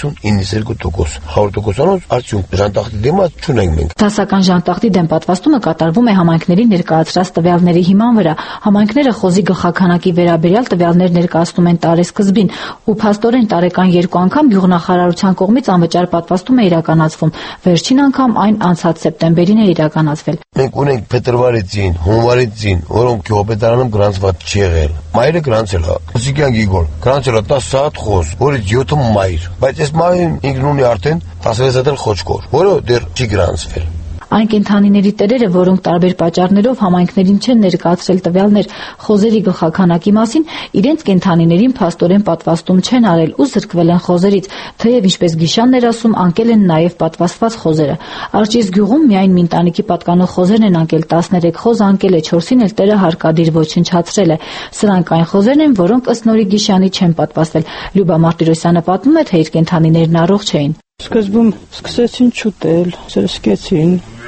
90-92%։ 100%-անոց արդյունք ժանտախտի դեմած չունենք մենք։ Դասական ժանտախտի դեմ պատվաստումը կատարվում է համայնքների ներկայացրած տվյալների հիման վրա։ Համայնքները խոզի գլխականակի վերաբերյալ տվյալներ ներկայացնում են տարեսկզբին, ու փաստորեն տարեկան 2 անգամ գյուղնախարարության կողմից անվճար պատվաստում է իրականացվում։ Վերջին անգամ այն անցած սեպտեմբերին է իրականացվել։ Մենք ունենք փետրվարիցին, հունվարիցին, որոնք գյուղապետարանում գրանցված չի եղել։ Մայրը գրանցել է, Խասիկյան Գիգոր, գրանցել է 10 հատ խոզ, որից 7-ը մայր, բայց այս մայրին ինքն ունի արդեն 16 հատ խոչկոր, որը դեռ չի գրանցվել։ Այն կենդանիների տերերը, որոնք տարբեր պատճառներով համայնքներին չեն ներկայացրել տվյալներ խոզերի գլխականակի մասին, իրենց կենդանիներին փաստորեն պատվաստում չեն արել ու զրկվել են խոզերից, թեև ինչպես Գիշյանն էր ասում, անկել են նաև պատվաստված խոզերը։ Արջից գյուղում միայն մի ընտանիքի պատկանող խոզերն են անկել, 13 խոզ անկել է, 4-ին էլ տերը հարկադիր ոչնչացրել է։ Սրանք այն խոզերն են, որոնք ըստ Նորի Գիշյանի չեն պատվաստվել։ Լյուբա Մարտիրոսյանը պատմում է, թե իր կենդանիներն առողջ էին։ Սկզբում սկսեցին չուտել, սրսկեցին,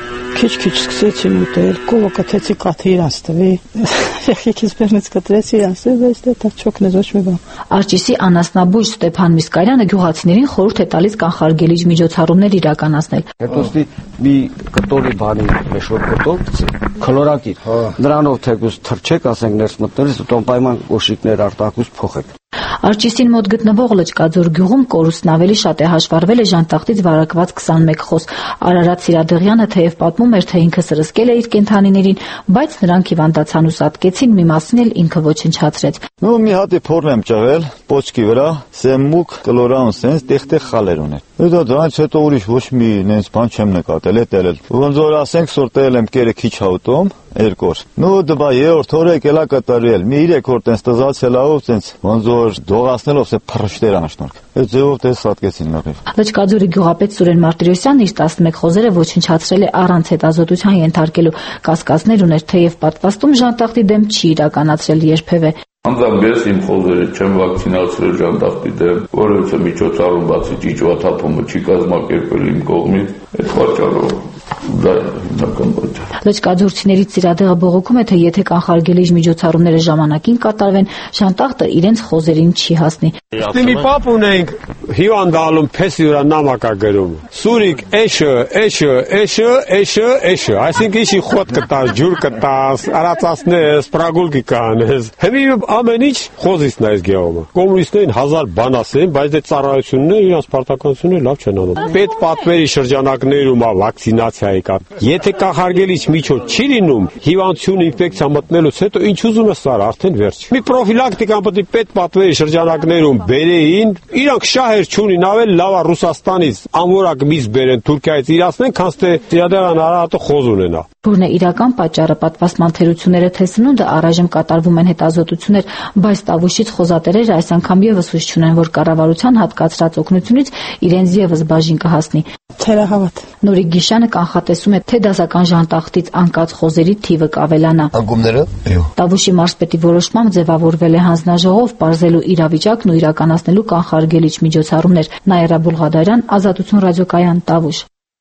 Քիչ-քիչ սկսեցին ուտել, կոլոկը թեցի կաթի իրանց տվի, եղեքից բերնից կտրեցի իրանց, բայց դա չոքնեց ոչ մի բան։ Արջիսի անասնաբույժ Ստեփան Միսկարյանը գյուղացիներին խորհուրդ է տալիս կանխարգելիչ միջոցառումներ իրականացնել։ Հետո մի կտորի բանի մեշոր կտոր գցի, քլորակի, նրանով թեկուզ թրջեք, ասենք ներս մտնելիս, տոմպայման կոշիկներ արտակուս փոխեք։ Արջիսին մոտ գտնվող Լճկաձոր գյուղում կորուստն ավելի շատ է հաշվառվել է ժանտախտից վարակված 21 խոս։ Արարատ Սիրադեղյանը թեև պատմում էր, թե ինքը սրսկել է իր կենդանիներին, բայց նրանք հիվանդացան ու սատկեցին, մի մասին էլ ինքը ոչնչացրեց։ Մի հատ փորն եմ ճղել պոչկի վրա, սեմուկ կլորան սենց տեղ խալեր ուներ։ Հետո դրանից հետո ուրիշ ոչ մի նենց բան չեմ նկատել, էտել։ Ոնց որ ասենք սորտել եմ կերը քիչ հաուտում, երկոր։ Դբա երրորդ օրը եկելա կատարել։ Մի 3 օր տենց տզացել ավ տենց ոնց որ դողացնելով սե փռշտեր անշնորհք։ Այդ ձևով դες սատկեցին լրիվ։ Լճկաձորի գյուղապետ Սուրեն Մարտիրոսյանն իր 11 խոզերը ոչնչացրել է առանց հետազոտության ենթարկելու։ Կասկածներ ուներ, թեև պատվաստում ժանտախտի դեմ չի իրականացրել երբևէ։ Անձամբ իմ խոզերը չեմ վակցինացրել ժանտախտի դեմ, որովհետեւ միջոցառում բացի ճիճվա թափումը չի կազմակերպել իմ կողմից, այդ պատճառով դա հիմնական պատճառ։ Լճկաձորցիներից Սիրադեղը բողոքում է, թե եթե կանխարգելիչ միջոցառումները ժամանակին կատարվեն, ժանտախտը իրենց խոզերին չի հասնի։ Մի պապ ունենք հիվանդալում փեսի վրա նամակ է գրում։ Սուրիկ էշը, այսինքն իշի խոտ կտաս, ջուր կտաս, արածացնես, պրագուլկի կանես։ Հիմի ամեն ինչ խոզից նայես գեոմը։ Կոմունիստներին 1000 բան ասեն, բայց դե ծառայությունները իրանց պարտականությունները լավ չեն անում։ Պետ պատվերի շրջանակներում վակցինացիայի կա։ Եթե կանխարգելիչ միջոց չի լինում, հիվանդություն, ինֆեկցիա մտնելուց հետո ինչ ուզում ես սար, արդեն վերջ։ Մի պրոֆիլակտիկան պետք է պետ պատվերի շրջանակներում բերեին, իրանք շահեր չունին, ավելի լավ է Ռուսաստանից անորակ միս բերեն, Թուրքիայից իրացնեն, քան թե Սիրադեղան Արարատը խոզ ունենա։ Որն է իրական պատճառը, պատվաստման թերությունները թե սնունդը առայժմ կատարվում են հետազոտություններ, բայց Տավուշից խոզատերերը այս անգամ եւս հույս չունեն, որ կառավարության հատկացրած օգնությունից իրենց եւս բաժին կհասնի։ Թերահավատ։ Նորիկ Գիշյանը կանխատեսում է, թե դասական ժանտախտից անկած խոզերի թիվը կավելանա։ Անկումները։ Տավուշի մարզպետի որոշմամբ ձևավորվել է հանձնաժողով բարձելու իրավիճակն ու իրականացնելու կանխարգելիչ միջոցառումներ։ Նաիրա Բուլղադարյան, Ազատություն ռադիոկայան, Տավուշ։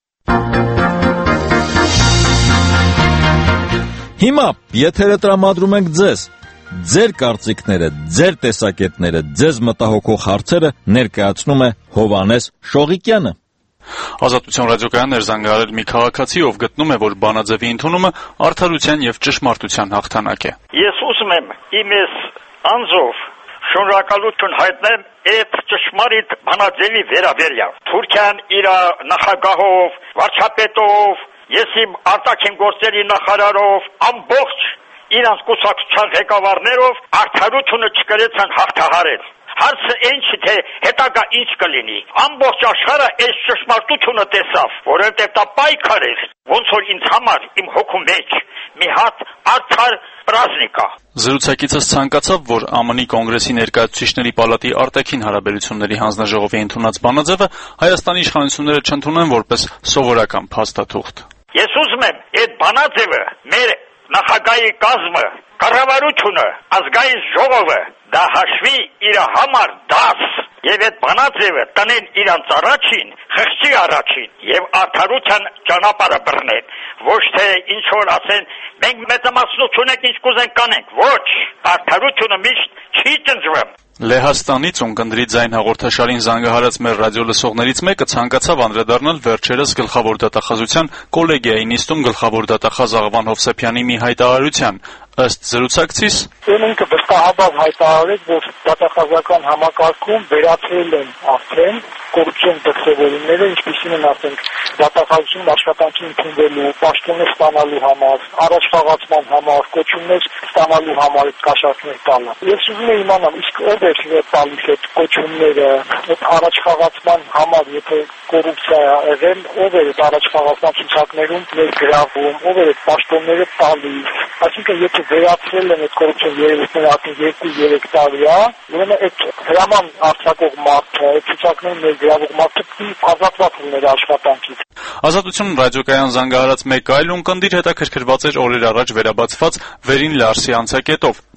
Հիմա եթերը տրամադրում ենք ձեզ։ Ձեր կարծիքները, ձեր տեսակետները, ձեզ մտահոգող հարցերը ներկայացնում է Հովհաննես Շողիկյանը։ Ազատություն ռադիոկայանն էր զանգահարել մի քաղաքացի, ով գտնում է, որ բանաձևի ընդունումը արդարության եւ ճշմարտության հաղթանակ է։ Ես ուզում եմ իմես անձով շնորհակալություն հայտնեմ այդ ճշմարիտ բանաձևի վերաբերյալ։ Թուրքիան իր նախագահով, վարչապետով, ես իմ արտաքին գործերի նախարարով, ամբողջ իրանց կուսակցության ղեկավարներով արդարությունը չկրեցան հաղթահարել։ Հարցը ինչ թե հետագա ինչ կլինի։ Ամբողջ աշխարհը այս ճշմարտությունը տեսավ, որովհետև դա պայքար էր, ոնց որ ինձ համար իմ հոգու մեջ մի հատ արդար պրազնիկ է։ Զրուցակիցս ցանկացավ, որ ԱՄՆ-ի կոնգրեսի ներկայացուցիչների պալատի արտաքին հարաբերությունների հանձնաժողովի ընդունած բանաձևը Հայաստանի իշխանությունները չընդունեն որպես սովորական փաստաթուղթ։ Ես ուզում եմ այդ բանաձևը մեր նախագահի կազմը, կառավարությունը, ազգային ժողովը դա հաշվի իր համար դաս եւ այդ բանաձևը տնեն իրանց առաջին, խղճի առաջին եւ արդարության ճանապարհը բռնեն, ոչ թե ինչ որ ասեն մենք մեծամասնություն ենք ինչ կուզենք կանենք, ոչ, արդարությունը միշտ չի տնջվում։ Լեհաստանից ունկնդրի ձայն հաղորդաշարին զանգահարած մեր ռադիո լսողներից մեկը ցանկացավ անդրադառնալ վերջերս գլխավոր դատախազության կոլեգիայի նիստում գլխավոր դատախազ Աղվան Հովսեփյանի մի հայտարարության։ Ըստ զրուցակցիս ինքը վստահաբար հայտարարեց, որ դատախազական համակարգում վերացրել են արդեն կոռուպցիոն դրսևորումները, ինչպիսին են ասենք դատախազությունում աշխատանքի ընդունվելու, պաշտոններ ստանալու համար, առաջխաղացման համար, կոչումներ ստանալու համար այդ կաշառքներ տալը։ Ես ուզում եմ իմանալ, իսկ ով է տալիս այդ կոչումները, այդ առաջխաղացման համար, եթե կոռուպցիա է եղել, ով է այդ առաջխաղացման ցուցակներում ներգրավում, ով է այդ պաշտոնները տալիս։ Այսինքն եթե վերացրել են այդ կոռուպցիոն երևույթները արդեն 2-3 տարի է, ուրեմն այդ հրաման արձակող մարդը, այդ ցուցակներում ներգրավող մարդը ազատված լիներ աշխատանքից։ Ազատություն ռադիոկայան զանգահարած մեկ այլ ունկնդիր հետաքրքրված էր օրեր առաջ վերաբացված Վերին Լարսի անցակետով։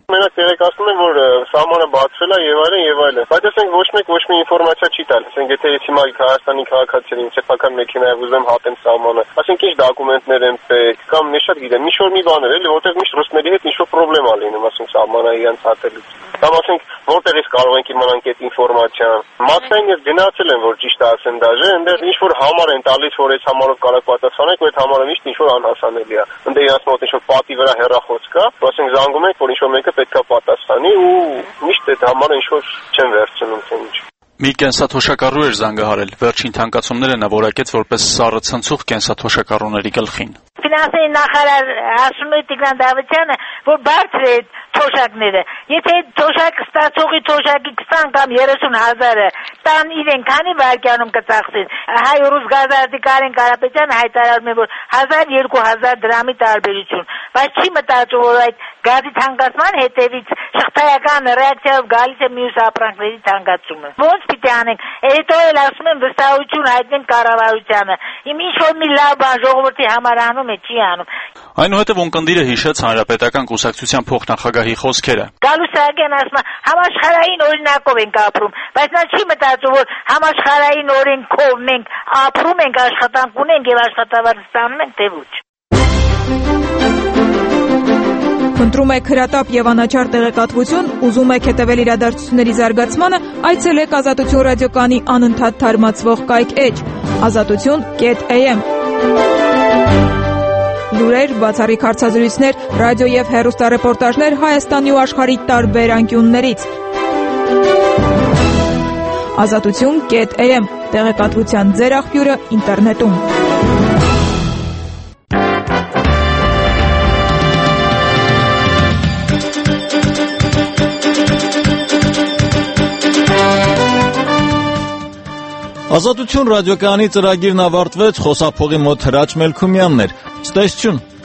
Մենակ տեղեկացնում եմ, որ սահմանը բացվել է եւ այլն, բայց ասենք ոչ մի ինֆորմացիա չի տալ։ Ասենք եթե հիմա Հայաստանի քաղաքացիներին սեփական մեքենայով ուզեմ հատեմ սահմանը, ասենք ինչ դոկումենտներ են պետք, կամ մի շատ գիտեմ, ինչ-որ մի բաներ էլի, որտեղ միշտ ռուսների հետ ինչ-որ խնդրեմ ալինում, ասենք սահմանը իրանց հատելուց։ Կամ ասենք որտեղ ես կարող ենք իմանանք այդ ինֆորմացիան։ Մատային ես գնացել եմ, որ ճիշտ ասեմ դաժե, այնտեղ ինչ-որ համար են տալիս, որ այս համարով կարող պատասխանեք, ու այդ համարը միշտ ինչ-որ անհասանելի է։ Այնտեղ իրանց մոտ ինչ-որ պատի վրա հեռախոս կա, որ ասենք զանգում եք, որ ինչ-որ մեկը պետքա պատասխանի, ու միշտ այդ համարը ինչ-որ չեն վերցնում, թե ինչ։ Մի կենսաթոշակառու էր զանգահարել։ Վերջին թանկացումները նա որակեց որպես սառը ցնցող կենսաթոշակառուների գլխին։ Ֆինանսների նախարար ասում է Տիգրան Դավթյանը, որ բարձր է թոշակները։ Եթե թոշակ ստացողի թոշակի 20 կամ 30,000-ը տան իրեն քանի վայրկյանում կծախսեն։ Հայ-ռուս գազարդի Կարեն Կարապետյանը հայտարարում է, որ 1000-2000 դրամի տարբերություն, բայց չի մտածում, որ այդ գազի թանկացման հետևից շղթայական ռեակցիայով գալիս է մյուս ապրանքների թանկացումը։ Ոնց պիտի անենք։ Հետո էլ ասում են վստահություն հայտնեն կառավարությանը։ Իմ ինչ-որ մի լավ բան ժողովրդի համար անում է, չի անում։ Այնուհետև ունկնդիրը հիշեց հանրապետական կուսակցության փոխնախագահի խոսքերը։ Գալու Սահակյանն ասում է, համաշխարհային օրինակով ենք ապրում, բայց նա չի մտածում, որ համաշխարհային օրենքով մենք ապրում ենք, աշխատանք ունենք եւ աշխատավարձ ստանում ենք, թե ոչ։ Խնդրում եք հրատապ եւ անաչառ տեղեկատվություն, ուզում եք հետևել իրադարձությունների զարգացմանը, այցելեք Ազատություն ռադիոկայանի անընդհատ թարմացվող կայք էջ azatutun.am։ Լուրեր, բացառիկ հարցազրույցներ, ռադիո եւ հեռուստառեպորտաժներ Հայաստանի ու աշխարհի տարբեր անկյուններից։ Azatutun.am տեղեկատվության ձեր աղբյուրը ինտերնետում։ Ազատություն ռադիոկայանի ծրագիրն ավարտվեց, խոսափողի մոտ Հրաչ Մելքումյանն էր։ Ցտեսություն։